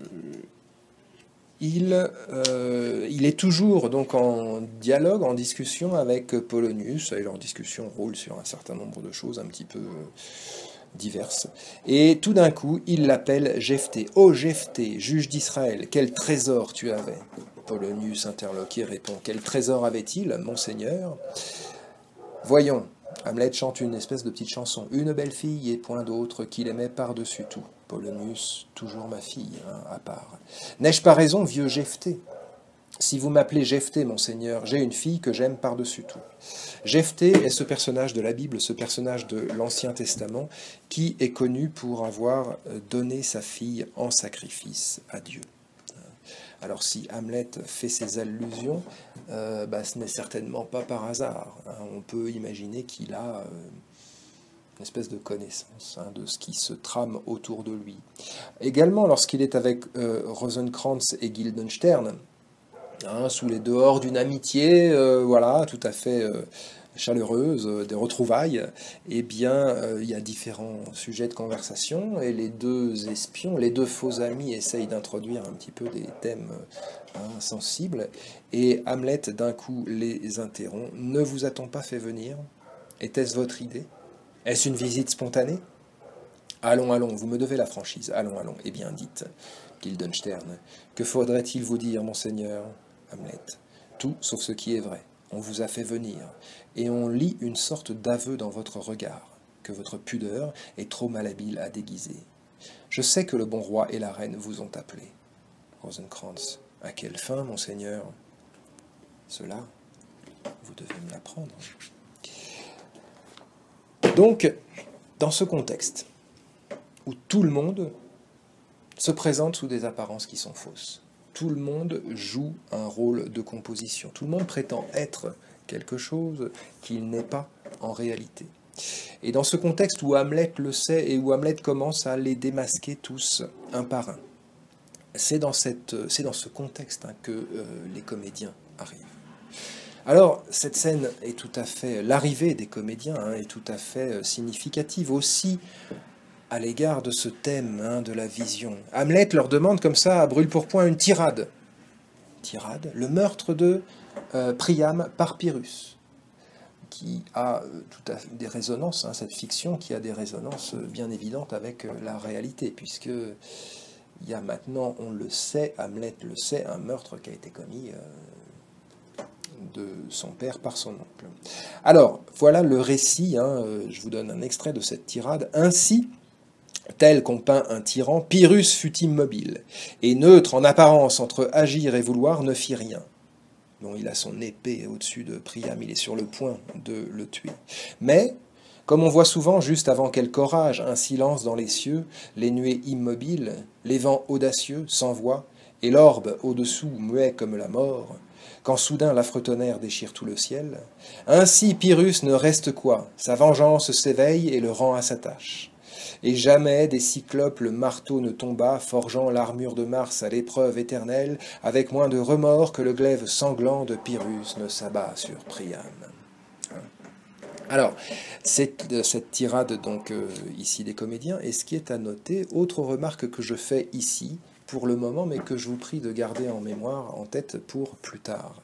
il, euh, il est toujours donc en dialogue, en discussion avec Polonius, et leur discussion roule sur un certain nombre de choses un petit peu diverses. Et tout d'un coup, il l'appelle Jephthé. « Oh Jephthé, juge d'Israël, quel trésor tu avais ?» Polonius interloque et répond « Quel trésor avait-il, monseigneur ?» Voyons, Hamlet chante une espèce de petite chanson. Une belle fille et point d'autre qu'il aimait par-dessus tout. Polonius, toujours ma fille, hein, à part. N'ai-je pas raison, vieux Jephthé? Si vous m'appelez Jephthé, monseigneur, j'ai une fille que j'aime par-dessus tout. Jephthé est ce personnage de la Bible, ce personnage de l'Ancien Testament, qui est connu pour avoir donné sa fille en sacrifice à Dieu. Alors si Hamlet fait ces allusions, euh, bah, ce n'est certainement pas par hasard. Hein. On peut imaginer qu'il a euh, une espèce de connaissance hein, de ce qui se trame autour de lui. Également, lorsqu'il est avec euh, Rosencrantz et Guildenstern, hein, sous les dehors d'une amitié, euh, voilà, tout à fait euh, chaleureuse, euh, des retrouvailles, eh bien, euh, il y a différents sujets de conversation, et les deux espions, les deux faux amis essayent d'introduire un petit peu des thèmes hein, sensibles, et Hamlet, d'un coup, les interrompt. « Ne vous a-t-on pas fait venir? Était-ce votre idée? Est-ce une visite spontanée? Allons, allons, vous me devez la franchise. Allons, allons. Eh bien, dites, Guildenstern, que faudrait-il vous dire, monseigneur? Hamlet. Tout sauf ce qui est vrai. On vous a fait venir, et on lit une sorte d'aveu dans votre regard, que votre pudeur est trop malhabile à déguiser. Je sais que le bon roi et la reine vous ont appelé. Rosencrantz. À quelle fin, monseigneur? Cela, vous devez me l'apprendre. Donc, dans ce contexte, où tout le monde se présente sous des apparences qui sont fausses, tout le monde joue un rôle de composition. Tout le monde prétend être quelque chose qu'il n'est pas en réalité. Et dans ce contexte où Hamlet le sait et où Hamlet commence à les démasquer tous un par un, c'est dans, cette, c'est dans ce contexte hein, que euh, les comédiens arrivent. Alors, cette scène est tout à fait... L'arrivée des comédiens hein, est tout à fait significative aussi à l'égard de ce thème hein, de la vision. Hamlet leur demande comme ça, à brûle-pourpoint, une tirade. Tirade, le meurtre de euh, Priam par Pyrrhus, qui a euh, tout à fait des résonances, hein, cette fiction qui a des résonances euh, bien évidentes avec euh, la réalité, puisque il y a maintenant, on le sait, Hamlet le sait, un meurtre qui a été commis euh, de son père par son oncle. Alors, voilà le récit, hein, euh, je vous donne un extrait de cette tirade. Ainsi, tel qu'on peint un tyran, Pyrrhus fut immobile, et neutre en apparence entre agir et vouloir, ne fit rien. Bon, il a son épée au-dessus de Priam, il est sur le point de le tuer. Mais, comme on voit souvent, juste avant quelque orage, un silence dans les cieux, les nuées immobiles, les vents audacieux, sans voix, et l'orbe au-dessous, muet comme la mort, quand soudain l'affreux tonnerre déchire tout le ciel. Ainsi Pyrrhus ne reste quoi, sa vengeance s'éveille et le rend à sa tâche. Et jamais des cyclopes le marteau ne tomba, forgeant l'armure de Mars à l'épreuve éternelle, avec moins de remords que le glaive sanglant de Pyrrhus ne s'abat sur Priam. Alors, cette, cette tirade donc euh, ici des comédiens, et ce qui est à noter, autre remarque que je fais ici, pour le moment, mais que je vous prie de garder en mémoire, en tête pour plus tard.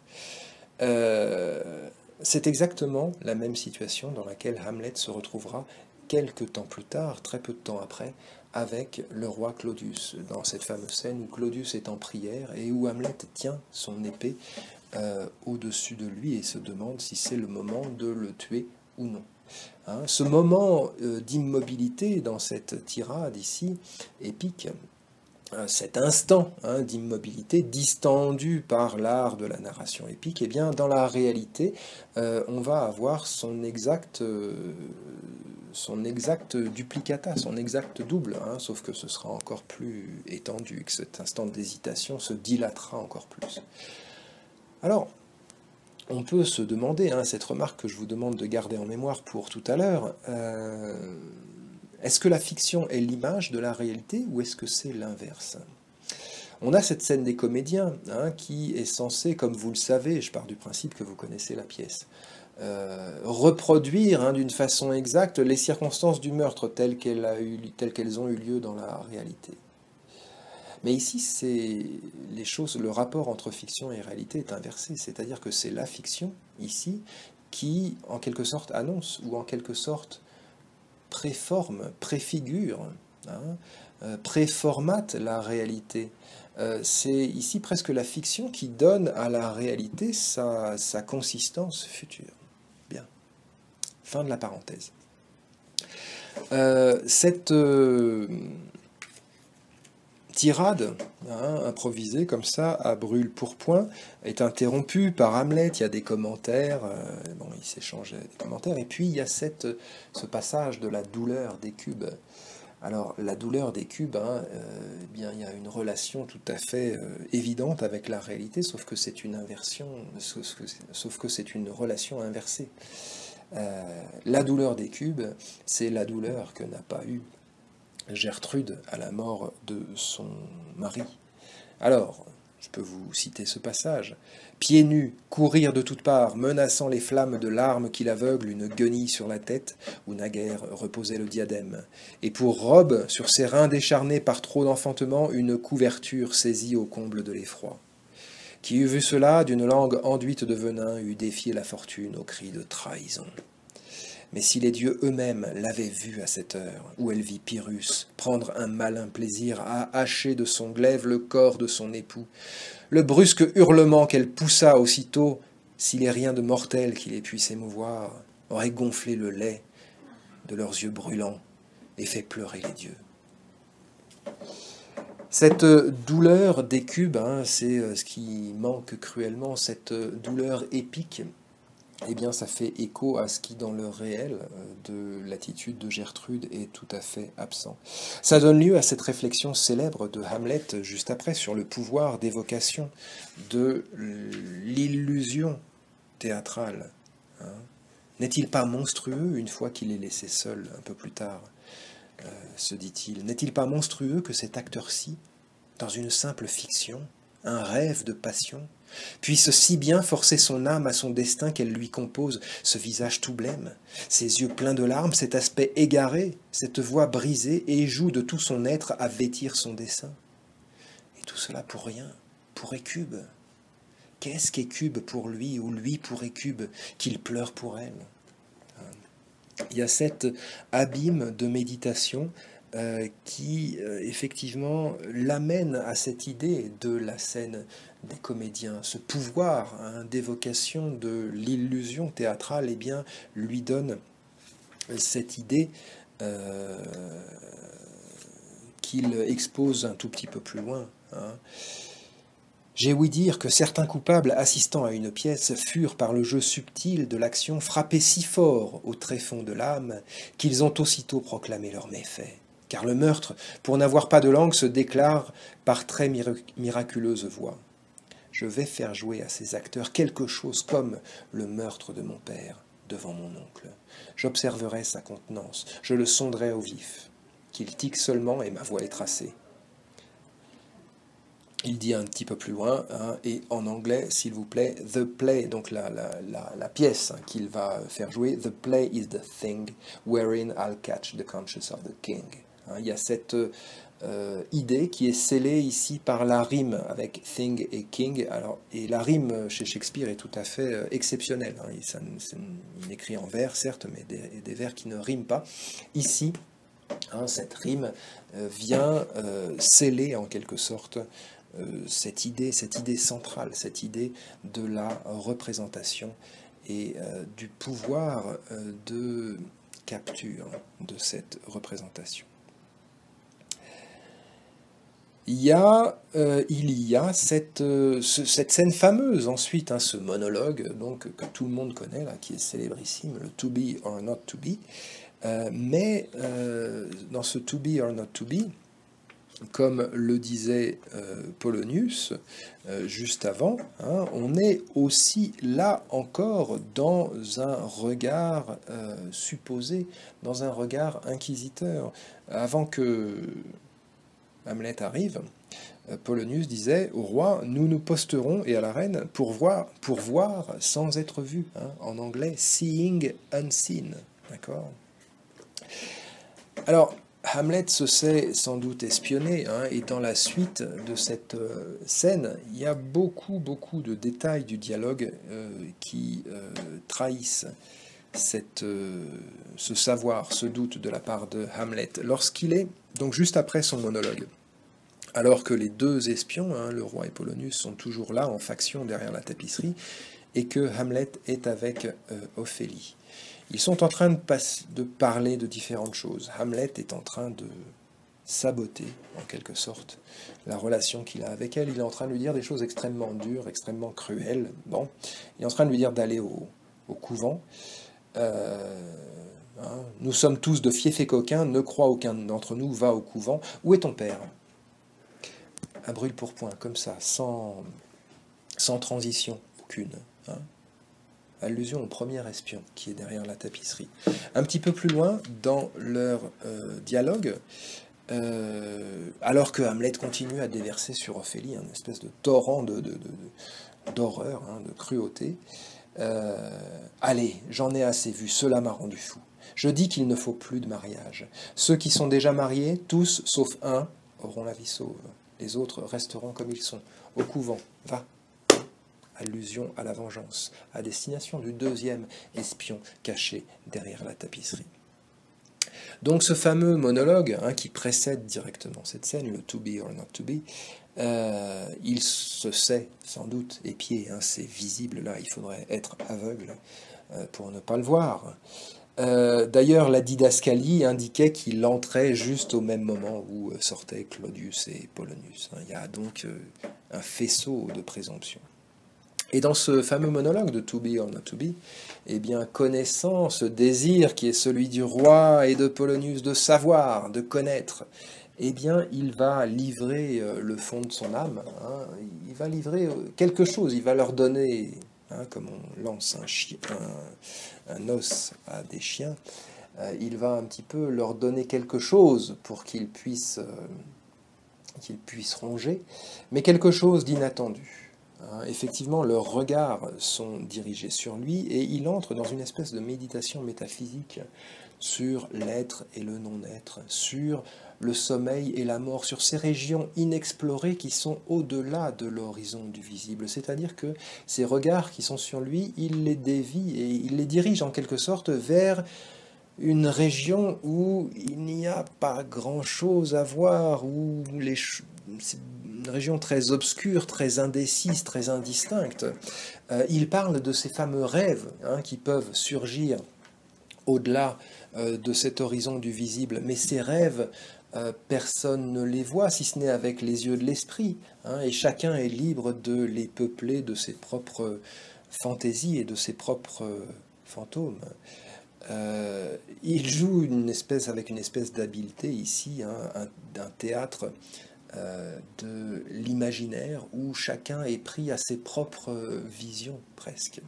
Euh, c'est exactement la même situation dans laquelle Hamlet se retrouvera quelques temps plus tard, très peu de temps après, avec le roi Claudius, dans cette fameuse scène où Claudius est en prière et où Hamlet tient son épée euh, au-dessus de lui et se demande si c'est le moment de le tuer ou non. Hein, ce moment euh, d'immobilité dans cette tirade ici, épique, cet instant hein, d'immobilité distendu par l'art de la narration épique, eh bien, dans la réalité, euh, on va avoir son exact, euh, son exact duplicata, son exact double, hein, sauf que ce sera encore plus étendu, que cet instant d'hésitation se dilatera encore plus. Alors, on peut se demander, hein, cette remarque que je vous demande de garder en mémoire pour tout à l'heure, euh, est-ce que la fiction est l'image de la réalité ou est-ce que c'est l'inverse? On a cette scène des comédiens hein, qui est censée, comme vous le savez, je pars du principe que vous connaissez la pièce, euh, reproduire hein, d'une façon exacte les circonstances du meurtre telles qu'elles a eu, telles qu'elles ont eu lieu dans la réalité. Mais ici, c'est les choses, le rapport entre fiction et réalité est inversé, c'est-à-dire que c'est la fiction, ici, qui, en quelque sorte, annonce ou en quelque sorte préforme, préfigure, hein, euh, préformate la réalité. Euh, c'est ici presque la fiction qui donne à la réalité sa, sa consistance future. Bien. Fin de la parenthèse. Euh, cette euh, tirade, hein, improvisée comme ça, à brûle-pourpoint, est interrompue par Hamlet. Il y a des commentaires, euh, bon, il s'échange des commentaires, et puis il y a cette, ce passage de la douleur des cubes. Alors, la douleur des cubes, hein, euh, eh bien, il y a une relation tout à fait euh, évidente avec la réalité, sauf que c'est une inversion, sauf que, sauf que c'est une relation inversée. Euh, la douleur des cubes, c'est la douleur que n'a pas eue Gertrude à la mort de son mari. Alors, je peux vous citer ce passage. Pieds nus, courir de toutes parts, menaçant les flammes de larmes qui l'aveuglent, une guenille sur la tête, où naguère reposait le diadème. Et pour robe, sur ses reins décharnés par trop d'enfantement, une couverture saisie au comble de l'effroi. Qui eût vu cela, d'une langue enduite de venin, eût défié la fortune au cri de trahison. Mais si les dieux eux-mêmes l'avaient vue à cette heure, où elle vit Pyrrhus prendre un malin plaisir à hacher de son glaive le corps de son époux, le brusque hurlement qu'elle poussa aussitôt, s'il est rien de mortel qui les puisse émouvoir, aurait gonflé le lait de leurs yeux brûlants et fait pleurer les dieux. Cette douleur des cubes, hein, c'est ce qui manque cruellement, cette douleur épique, eh bien, ça fait écho à ce qui, dans le réel de l'attitude de Gertrude, est tout à fait absent. Ça donne lieu à cette réflexion célèbre de Hamlet, juste après, sur le pouvoir d'évocation de l'illusion théâtrale. Hein. N'est-il pas monstrueux, une fois qu'il est laissé seul, un peu plus tard, euh, se dit-il, n'est-il pas monstrueux que cet acteur-ci, dans une simple fiction, un rêve de passion, puisse si bien forcer son âme à son destin qu'elle lui compose ce visage tout blême, ces yeux pleins de larmes, cet aspect égaré, cette voix brisée, et joue de tout son être à vêtir son dessein. Et tout cela pour rien, pour Écube. Qu'est-ce qu'Écube pour lui, ou lui pour Écube, qu'il pleure pour elle? Il y a cet abîme de méditation Euh, qui euh, effectivement l'amène à cette idée de la scène des comédiens. Ce pouvoir hein, d'évocation de l'illusion théâtrale, eh bien, lui donne cette idée euh, qu'il expose un tout petit peu plus loin. Hein. J'ai ouï dire que certains coupables assistant à une pièce furent par le jeu subtil de l'action frappés si fort au tréfonds de l'âme qu'ils ont aussitôt proclamé leur méfait. Car le meurtre, pour n'avoir pas de langue, se déclare par très miraculeuse voix. je vais faire jouer à ces acteurs quelque chose comme le meurtre de mon père devant mon oncle. J'observerai sa contenance, je le sonderai au vif, qu'il tique seulement et ma voix est tracée. Il dit un petit peu plus loin, hein, et en anglais, s'il vous plaît, the play, donc la, la, la, la pièce hein, qu'il va faire jouer, the play is the thing wherein I'll catch the conscience of the king. Hein, il y a cette euh, idée qui est scellée ici par la rime avec thing et king. Alors, et la rime chez Shakespeare est tout à fait euh, exceptionnelle. Hein, il, ça, il écrit en vers, certes, mais des, des vers qui ne riment pas. Ici, hein, cette rime euh, vient euh, sceller en quelque sorte Euh, cette idée, cette idée centrale, cette idée de la représentation et euh, du pouvoir euh, de capture de cette représentation. Il y a, euh, il y a cette, euh, ce, cette scène fameuse ensuite, hein, ce monologue donc, que tout le monde connaît, là, qui est célébrissime, le to be or not to be. Euh, mais euh, dans ce to be or not to be, comme le disait euh, Polonius euh, juste avant, hein, on est aussi là encore dans un regard euh, supposé, dans un regard inquisiteur. Avant que Hamlet arrive, euh, Polonius disait au roi, nous nous posterons, et à la reine, pour voir, pour voir sans être vus, hein, en anglais, seeing unseen. D'accord ? Alors, Hamlet se sait sans doute espionné, hein, et dans la suite de cette euh, scène, il y a beaucoup, beaucoup de détails du dialogue euh, qui euh, trahissent cette, euh, ce savoir, ce doute de la part de Hamlet, lorsqu'il est, donc juste après son monologue, alors que les deux espions, hein, le roi et Polonius, sont toujours là en faction derrière la tapisserie, et que Hamlet est avec euh, Ophélie. Ils sont en train de, de parler de différentes choses. Hamlet est en train de saboter, en quelque sorte, la relation qu'il a avec elle. Il est en train de lui dire des choses extrêmement dures, extrêmement cruelles. Bon, il est en train de lui dire d'aller au, au couvent. Euh, hein, nous sommes tous de fiefs et coquins, ne crois aucun d'entre nous, va au couvent. Où est ton père ? À brûle-pourpoint, comme ça, sans, sans transition aucune. Hein. Allusion au premier espion qui est derrière la tapisserie. Un petit peu plus loin, dans leur euh, dialogue, euh, alors que Hamlet continue à déverser sur Ophélie un espèce de torrent de, de, de, d'horreur, hein, de cruauté, euh, allez, j'en ai assez vu, cela m'a rendu fou. Je dis qu'il ne faut plus de mariage. Ceux qui sont déjà mariés, tous, sauf un, auront la vie sauve. Les autres resteront comme ils sont, au couvent. Va. Allusion à la vengeance, à destination du deuxième espion caché derrière la tapisserie. Donc ce fameux monologue, hein, qui précède directement cette scène, le to be or not to be, euh, il se sait sans doute épié, hein, c'est visible là, il faudrait être aveugle euh, pour ne pas le voir. Euh, D'ailleurs, la didascalie indiquait qu'il entrait juste au même moment où sortaient Claudius et Polonius. Hein. Il y a donc euh, un faisceau de présomption. Et dans ce fameux monologue de To be or not to be, eh bien, connaissant ce désir qui est celui du roi et de Polonius de savoir, de connaître, eh bien, il va livrer le fond de son âme, hein, il va livrer quelque chose, il va leur donner, hein, comme on lance un, chien, un, un os à des chiens, euh, il va un petit peu leur donner quelque chose pour qu'ils puissent, euh, qu'ils puissent ronger, mais quelque chose d'inattendu. Effectivement, leurs regards sont dirigés sur lui et il entre dans une espèce de méditation métaphysique sur l'être et le non-être, sur le sommeil et la mort, sur ces régions inexplorées qui sont au-delà de l'horizon du visible. C'est-à-dire que ces regards qui sont sur lui, il les dévie et il les dirige en quelque sorte vers une région où il n'y a pas grand-chose à voir, où les c'est une région très obscure, très indécise, très indistincte. Euh, il parle de ces fameux rêves, hein, qui peuvent surgir au-delà euh, de cet horizon du visible, mais ces rêves, euh, personne ne les voit, si ce n'est avec les yeux de l'esprit, hein, et chacun est libre de les peupler de ses propres fantaisies et de ses propres fantômes. Euh, il joue une espèce, avec une espèce d'habileté ici, hein, un, un théâtre euh, de l'imaginaire où chacun est pris à ses propres visions presque.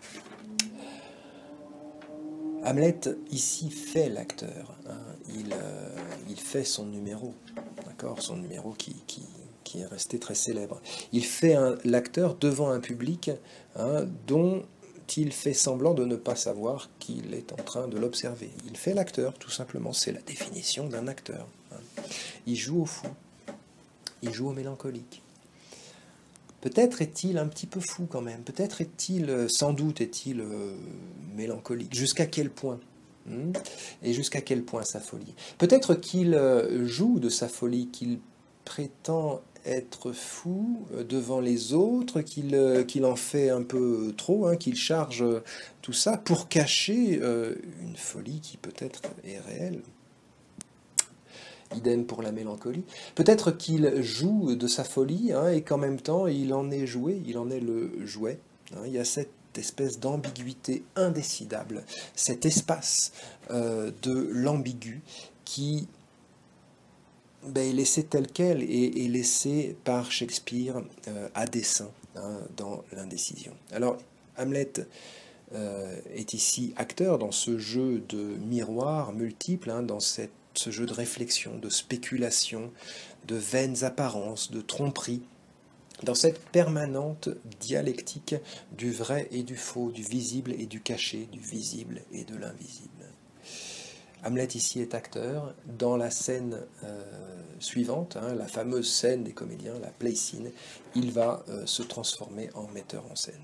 Hamlet ici fait l'acteur, hein. il, euh, il fait son numéro, d'accord, son numéro qui, qui, qui est resté très célèbre. Il fait l'acteur devant un public, hein, dont il fait semblant de ne pas savoir qu'il est en train de l'observer. Il fait l'acteur, tout simplement, c'est la définition d'un acteur, hein. Il joue au fou, il joue au mélancolique. Peut-être est-il un petit peu fou quand même, peut-être est-il, sans doute est-il euh, mélancolique. Jusqu'à quel point, hein, et jusqu'à quel point sa folie. Peut-être qu'il euh, joue de sa folie, qu'il prétend être fou euh, devant les autres, qu'il euh, qu'il en fait un peu trop, hein, qu'il charge euh, tout ça pour cacher euh, une folie qui peut-être est réelle. Idem pour la mélancolie. Peut-être qu'il joue de sa folie, hein, et qu'en même temps il en est joué, il en est le jouet, hein. Il y a cette espèce d'ambiguïté indécidable, cet espace euh, de l'ambigu qui ben, est laissé tel quel et est laissé par Shakespeare euh, à dessein, hein, dans l'indécision. Alors Hamlet euh, est ici acteur dans ce jeu de miroirs multiples, hein, dans cette ce jeu de réflexion, de spéculation, de vaines apparences, de tromperie, dans cette permanente dialectique du vrai et du faux, du visible et du caché, du visible et de l'invisible. Hamlet ici est acteur. Dans la scène euh, suivante, hein, la fameuse scène des comédiens, la play scene, il va euh, se transformer en metteur en scène.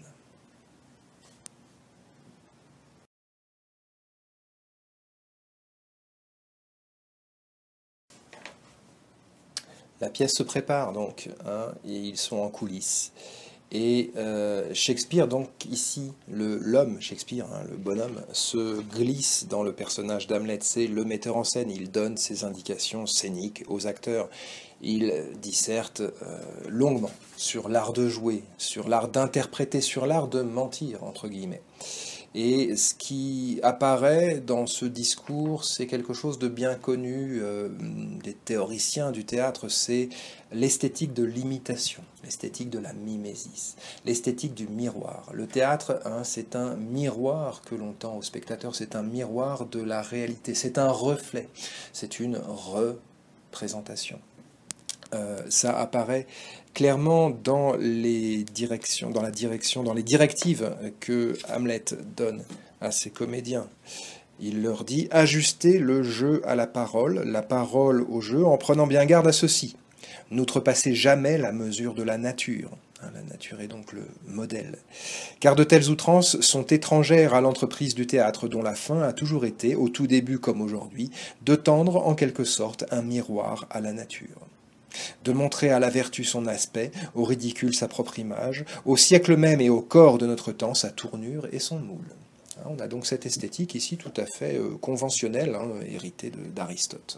La pièce se prépare donc, hein, et ils sont en coulisses. Et euh, Shakespeare, donc ici, l'homme Shakespeare, hein, le bonhomme, se glisse dans le personnage d'Hamlet. C'est le metteur en scène, il donne ses indications scéniques aux acteurs. Il disserte euh, longuement sur l'art de jouer, sur l'art d'interpréter, sur l'art de mentir, entre guillemets. Et ce qui apparaît dans ce discours, c'est quelque chose de bien connu euh, des théoriciens du théâtre, c'est l'esthétique de l'imitation, l'esthétique de la mimésis, l'esthétique du miroir. Le théâtre, hein, c'est un miroir que l'on tend au spectateur, c'est un miroir de la réalité, c'est un reflet, c'est une représentation. Euh, ça apparaît clairement dans les directions, dans la direction, dans les directives que Hamlet donne à ses comédiens. Il leur dit: ajustez le jeu à la parole, la parole au jeu, en prenant bien garde à ceci. N'outrepassez jamais la mesure de la nature. La nature est donc le modèle. Car de telles outrances sont étrangères à l'entreprise du théâtre, dont la fin a toujours été, au tout début comme aujourd'hui, de tendre en quelque sorte un miroir à la nature. De montrer à la vertu son aspect, au ridicule sa propre image, au siècle même et au corps de notre temps sa tournure et son moule. On a donc cette esthétique ici tout à fait conventionnelle, hein, héritée d'Aristote.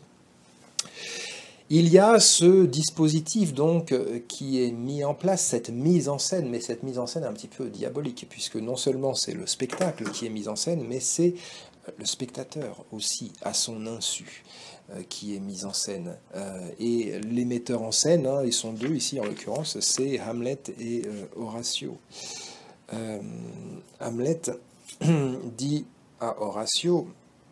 Il y a ce dispositif donc qui est mis en place, cette mise en scène, mais cette mise en scène un petit peu diabolique, puisque non seulement c'est le spectacle qui est mis en scène, mais c'est le spectateur aussi, à son insu, euh, qui est mis en scène. Euh, et les metteurs en scène, hein, ils sont deux ici en l'occurrence, c'est Hamlet et euh, Horatio. Euh, Hamlet dit à Horatio: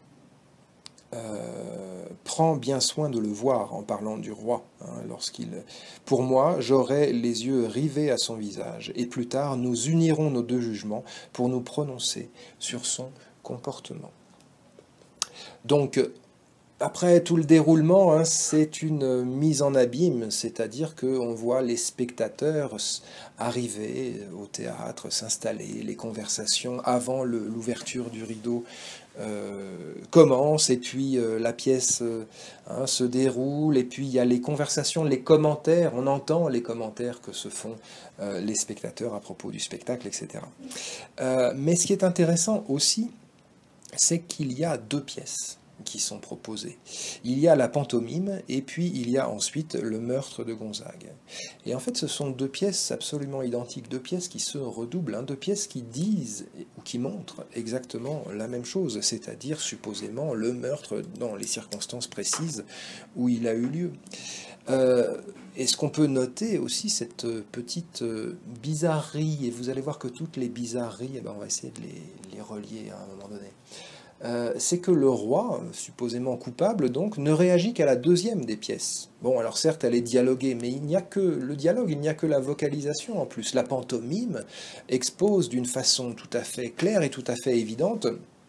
Euh, prends bien soin de le voir, en parlant du roi, hein, lorsqu'il... Pour moi, j'aurai les yeux rivés à son visage, et plus tard, nous unirons nos deux jugements pour nous prononcer sur son comportement. Donc, après tout le déroulement, hein, c'est une mise en abîme, c'est-à-dire qu'on voit les spectateurs arriver au théâtre, s'installer, les conversations avant l'ouverture du rideau euh, commencent, et puis euh, la pièce euh, hein, se déroule, et puis il y a les conversations, les commentaires, on entend les commentaires que se font euh, les spectateurs à propos du spectacle, et cetera. Euh, mais ce qui est intéressant aussi, c'est qu'il y a deux pièces. qui sont proposés. Il y a la pantomime et puis il y a ensuite le meurtre de Gonzague. Et en fait ce sont deux pièces absolument identiques, deux pièces qui se redoublent, hein, deux pièces qui disent ou qui montrent exactement la même chose, c'est-à-dire supposément le meurtre dans les circonstances précises où il a eu lieu. Euh, Est-ce qu'on peut noter aussi cette petite bizarrerie, et vous allez voir que toutes les bizarreries, eh ben on va essayer de les, les relier à un moment donné. Euh, c'est que le roi, supposément coupable donc, ne réagit qu'à la deuxième des pièces. Bon, alors certes, elle est dialoguée, mais il n'y a que le dialogue, il n'y a que la vocalisation en plus. La pantomime expose d'une façon tout à fait claire et tout à fait évidente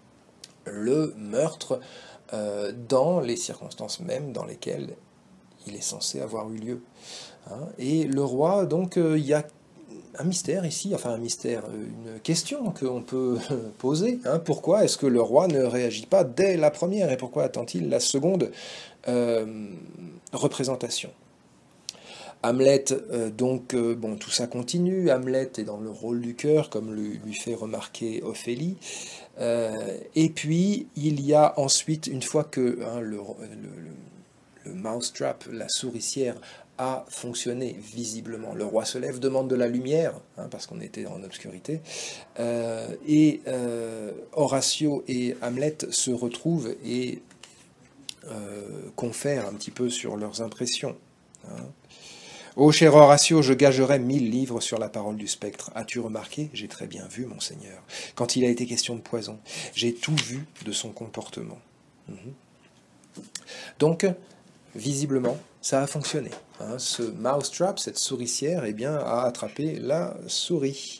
le meurtre euh, dans les circonstances mêmes dans lesquelles il est censé avoir eu lieu. Hein. Et le roi, donc, euh, il y a un mystère ici, enfin un mystère, une question qu'on peut poser. Hein. Pourquoi est-ce que le roi ne réagit pas dès la première et pourquoi attend-il la seconde euh, représentation? Hamlet, euh, donc, euh, bon, tout ça continue. Hamlet est dans le rôle du cœur, comme lui, lui fait remarquer Ophélie. Euh, et puis, il y a ensuite, une fois que hein, le, le, le mousetrap, la souricière, a fonctionné visiblement. Le roi se lève, demande de la lumière, hein, parce qu'on était en obscurité, euh, et euh, Horatio et Hamlet se retrouvent et euh, confèrent un petit peu sur leurs impressions. Hein. Ô cher Horatio, je gagerais mille livres sur la parole du spectre. As-tu remarqué? J'ai très bien vu, monseigneur. Quand il a été question de poison, j'ai tout vu de son comportement. Mm-hmm. Donc, visiblement, ça a fonctionné. Hein, ce mousetrap, cette souricière, eh bien, a attrapé la souris.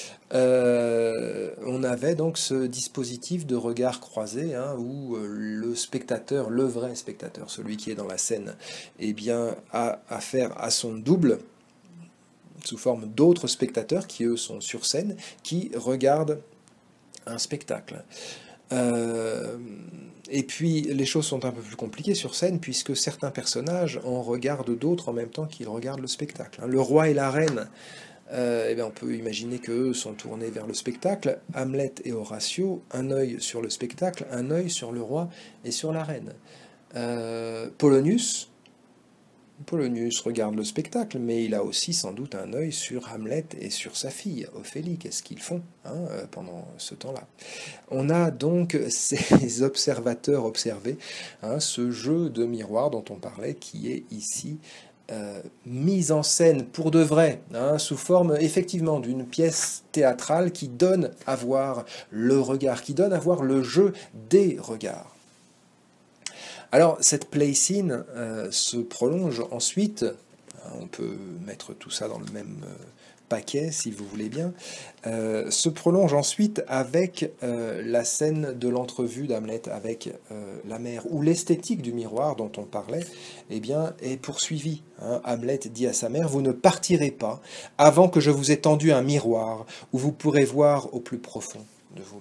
Euh, on avait donc ce dispositif de regard croisé, hein, où le spectateur, le vrai spectateur, celui qui est dans la scène, eh bien, a affaire à son double, sous forme d'autres spectateurs qui, eux, sont sur scène, qui regardent un spectacle. Euh, et puis les choses sont un peu plus compliquées sur scène puisque certains personnages en regardent d'autres en même temps qu'ils regardent le spectacle. Le roi et la reine, euh, eh bien on peut imaginer qu'eux sont tournés vers le spectacle. Hamlet et Horatio, un œil sur le spectacle, un œil sur le roi et sur la reine. Euh, Polonius, Polonius regarde le spectacle, mais il a aussi sans doute un œil sur Hamlet et sur sa fille, Ophélie. Qu'est-ce qu'ils font hein, pendant ce temps-là? On a donc ces observateurs observés, hein, ce jeu de miroir dont on parlait, qui est ici euh, mis en scène pour de vrai, hein, sous forme effectivement d'une pièce théâtrale qui donne à voir le regard, qui donne à voir le jeu des regards. Alors, cette play scene euh, se prolonge ensuite, hein, on peut mettre tout ça dans le même euh, paquet, si vous voulez bien, euh, se prolonge ensuite avec euh, la scène de l'entrevue d'Hamlet avec euh, la mère, où l'esthétique du miroir dont on parlait eh bien, est poursuivie. Hein. Hamlet dit à sa mère, « Vous ne partirez pas avant que je vous ai tendu un miroir où vous pourrez voir au plus profond de vous-même. »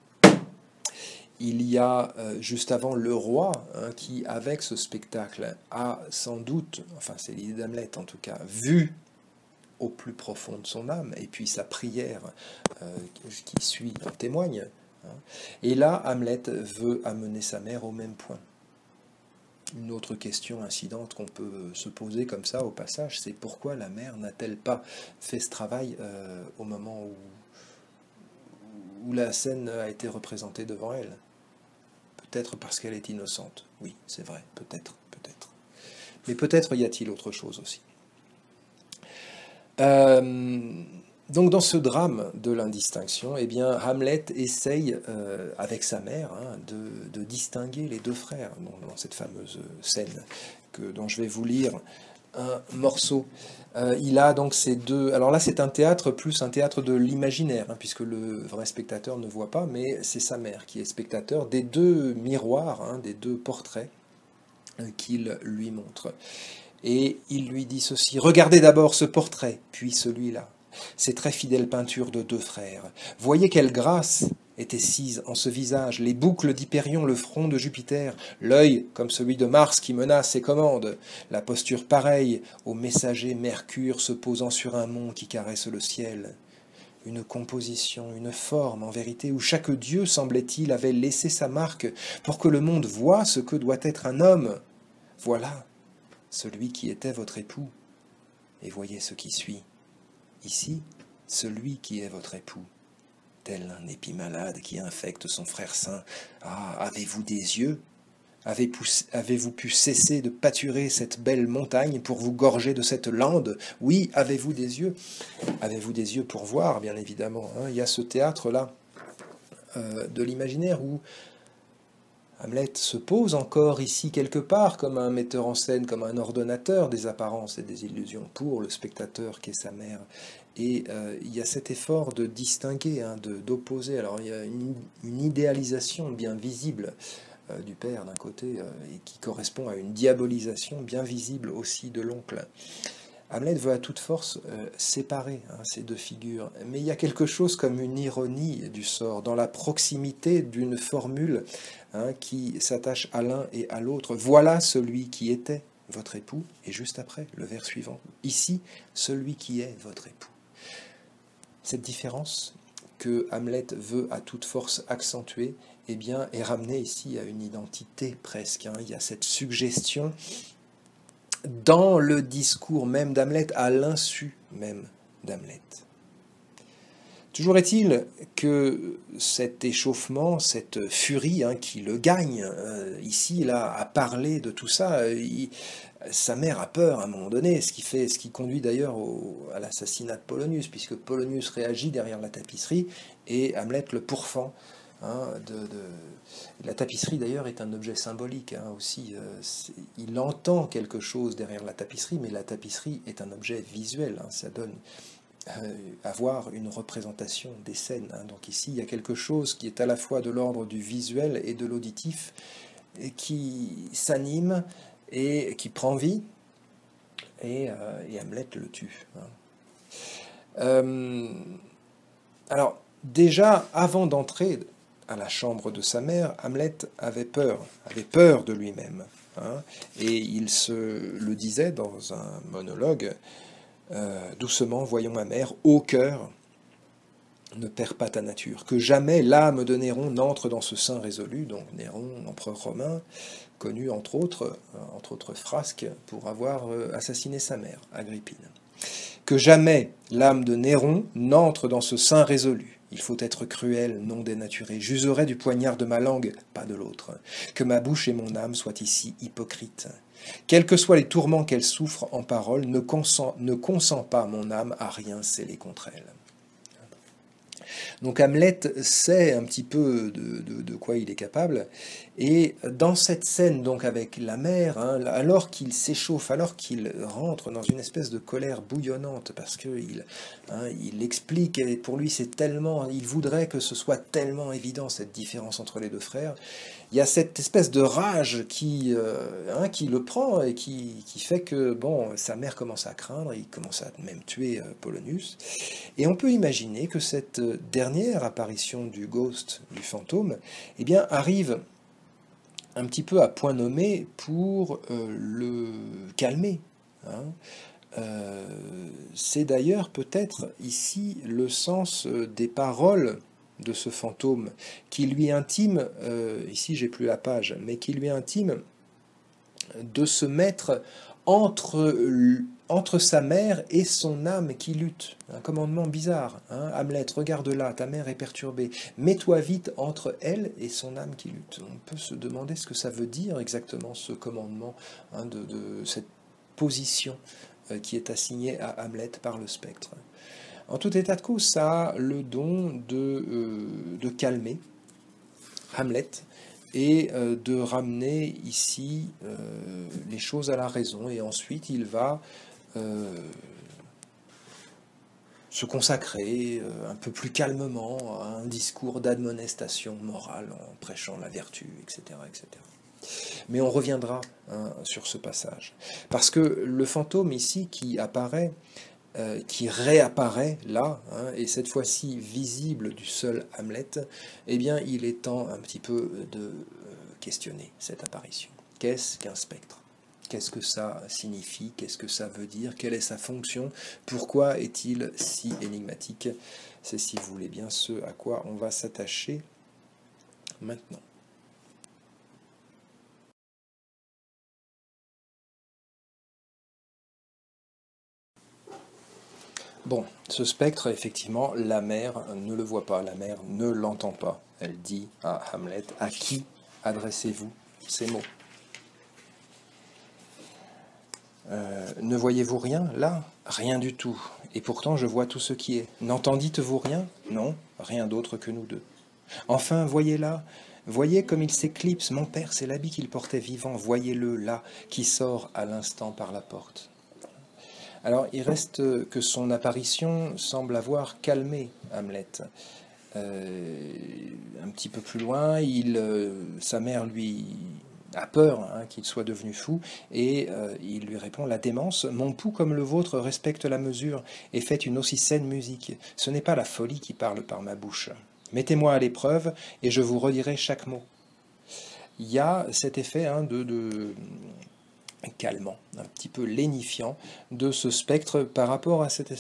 Il y a euh, juste avant le roi hein, qui, avec ce spectacle, a sans doute, enfin c'est l'idée d'Hamlet en tout cas, vu au plus profond de son âme, et puis sa prière euh, qui suit en témoigne. Hein. Et là, Hamlet veut amener sa mère au même point. Une autre question incidente qu'on peut se poser comme ça au passage, c'est pourquoi la mère n'a-t-elle pas fait ce travail euh, au moment où, où la scène a été représentée devant elle? Peut-être parce qu'elle est innocente. Oui, c'est vrai, peut-être, peut-être. Mais peut-être y a-t-il autre chose aussi. Euh, donc dans ce drame de l'indistinction, eh bien, Hamlet essaye, euh, avec sa mère, hein, de, de distinguer les deux frères dans, dans cette fameuse scène que, dont je vais vous lire un morceau. Euh, il a donc ces deux... Alors là, c'est un théâtre plus un théâtre de l'imaginaire, hein, puisque le vrai spectateur ne voit pas, mais c'est sa mère qui est spectateur des deux miroirs, hein, des deux portraits euh, qu'il lui montre. Et il lui dit ceci, « Regardez d'abord ce portrait, puis celui-là. Ces très fidèles peintures de deux frères. Voyez quelle grâce était sise en ce visage, les boucles d'Hypérion, le front de Jupiter, l'œil comme celui de Mars qui menace et commande, la posture pareille au messager Mercure se posant sur un mont qui caresse le ciel. une composition, une forme, en vérité, où chaque dieu, semblait-il, avait laissé sa marque pour que le monde voie ce que doit être un homme. Voilà celui qui était votre époux, et voyez ce qui suit. Ici, celui qui est votre époux, tel un épi malade qui infecte son frère saint. Ah, avez-vous des yeux ? Avez-vous pu cesser de pâturer cette belle montagne pour vous gorger de cette lande? Oui, avez-vous des yeux? Avez-vous des yeux pour voir, bien évidemment, hein? Il y a ce théâtre-là euh, de l'imaginaire où Hamlet se pose encore ici quelque part comme un metteur en scène, comme un ordonnateur des apparences et des illusions pour le spectateur qui est sa mère. Et euh, il y a cet effort de distinguer, hein, de, d'opposer. Alors il y a une, une idéalisation bien visible euh, du père d'un côté euh, et qui correspond à une diabolisation bien visible aussi de l'oncle. Hamlet veut à toute force euh, séparer hein, ces deux figures, mais il y a quelque chose comme une ironie du sort dans la proximité d'une formule hein, qui s'attache à l'un et à l'autre. Voilà celui qui était votre époux, et juste après, le vers suivant. Ici, celui qui est votre époux. Cette différence que Hamlet veut à toute force accentuer, eh bien, est ramenée ici à une identité presque. Hein. Il y a cette suggestion dans le discours même d'Hamlet, à l'insu même d'Hamlet. Toujours est-il que cet échauffement, cette furie hein, qui le gagne, euh, ici, là, à parler de tout ça, il, sa mère a peur à un moment donné, ce qui, fait, ce qui conduit d'ailleurs au, à l'assassinat de Polonius, puisque Polonius réagit derrière la tapisserie et Hamlet le pourfend. Hein, de, de... La tapisserie d'ailleurs est un objet symbolique hein, aussi. Euh, il entend quelque chose derrière la tapisserie, mais la tapisserie est un objet visuel. Hein, ça donne euh, à voir une représentation des scènes. Hein. Donc ici, il y a quelque chose qui est à la fois de l'ordre du visuel et de l'auditif, et qui s'anime et qui prend vie, et, euh, et Hamlet le tue. Hein. Euh, alors, déjà, avant d'entrer à la chambre de sa mère, Hamlet avait peur, avait peur de lui-même. Hein, et il se le disait dans un monologue, euh, doucement, voyons ma mère, ô cœur, ne perds pas ta nature, que jamais l'âme de Néron n'entre dans ce sein résolu, donc Néron, empereur romain, connu entre autres, entre autres frasques, pour avoir assassiné sa mère, Agrippine. Que jamais l'âme de Néron n'entre dans ce sein résolu. Il faut être cruel, non dénaturé. J'userai du poignard de ma langue, pas de l'autre. Que ma bouche et mon âme soient ici hypocrites. Quels que soient les tourments qu'elle souffre en parole, ne consent, ne consent pas mon âme à rien sceller contre elle. Donc Hamlet sait un petit peu de, de, de quoi il est capable, et dans cette scène donc avec la mère, hein, alors qu'il s'échauffe, alors qu'il rentre dans une espèce de colère bouillonnante, parce qu'il hein, il explique, et pour lui c'est tellement, il voudrait que ce soit tellement évident cette différence entre les deux frères, il y a cette espèce de rage qui, euh, hein, qui le prend et qui, qui fait que bon, sa mère commence à craindre, il commence à même tuer euh, Polonius. Et on peut imaginer que cette dernière apparition du ghost, du fantôme, eh bien, arrive un petit peu à point nommé pour euh, le calmer. Hein. Euh, c'est d'ailleurs peut-être ici le sens des paroles de ce fantôme qui lui intime, euh, ici j'ai plus la page, mais qui lui intime de se mettre entre, entre sa mère et son âme qui lutte. Un commandement bizarre. Hein. Hamlet, regarde là, ta mère est perturbée. Mets-toi vite entre elle et son âme qui lutte. On peut se demander ce que ça veut dire exactement, ce commandement, hein, de, de cette position euh, qui est assignée à Hamlet par le spectre. En tout état de cause, ça a le don de, euh, de calmer Hamlet et euh, de ramener ici euh, les choses à la raison. Et ensuite, il va euh, se consacrer euh, un peu plus calmement à un discours d'admonestation morale en prêchant la vertu, et cetera, et cetera. Mais on reviendra hein, sur ce passage. Parce que le fantôme ici qui apparaît, Euh, qui réapparaît là, hein, et cette fois-ci visible du seul Hamlet, eh bien, il est temps un petit peu de euh, questionner cette apparition. Qu'est-ce qu'un spectre ? Qu'est-ce que ça signifie? Qu'est-ce que ça veut dire? Quelle est sa fonction? Pourquoi est-il si énigmatique? C'est, si vous voulez bien, ce à quoi on va s'attacher maintenant. Bon, ce spectre, effectivement, la mère ne le voit pas, la mère ne l'entend pas. Elle dit à Hamlet, à qui adressez-vous ces mots? Euh, ne voyez-vous rien, là? Rien du tout. Et pourtant, je vois tout ce qui est. N'entendîtes-vous rien? Non, rien d'autre que nous deux. Enfin, voyez là, voyez comme il s'éclipse. Mon père, c'est l'habit qu'il portait vivant. Voyez-le là, qui sort à l'instant par la porte. Alors, il reste que son apparition semble avoir calmé Hamlet. Euh, un petit peu plus loin, il, euh, sa mère lui a peur hein, qu'il soit devenu fou, et euh, il lui répond: la démence, mon pouls comme le vôtre respecte la mesure et fait une aussi saine musique. Ce n'est pas la folie qui parle par ma bouche. Mettez-moi à l'épreuve et je vous redirai chaque mot. Il y a cet effet hein, de, de calmant, un petit peu lénifiant de ce spectre par rapport à cette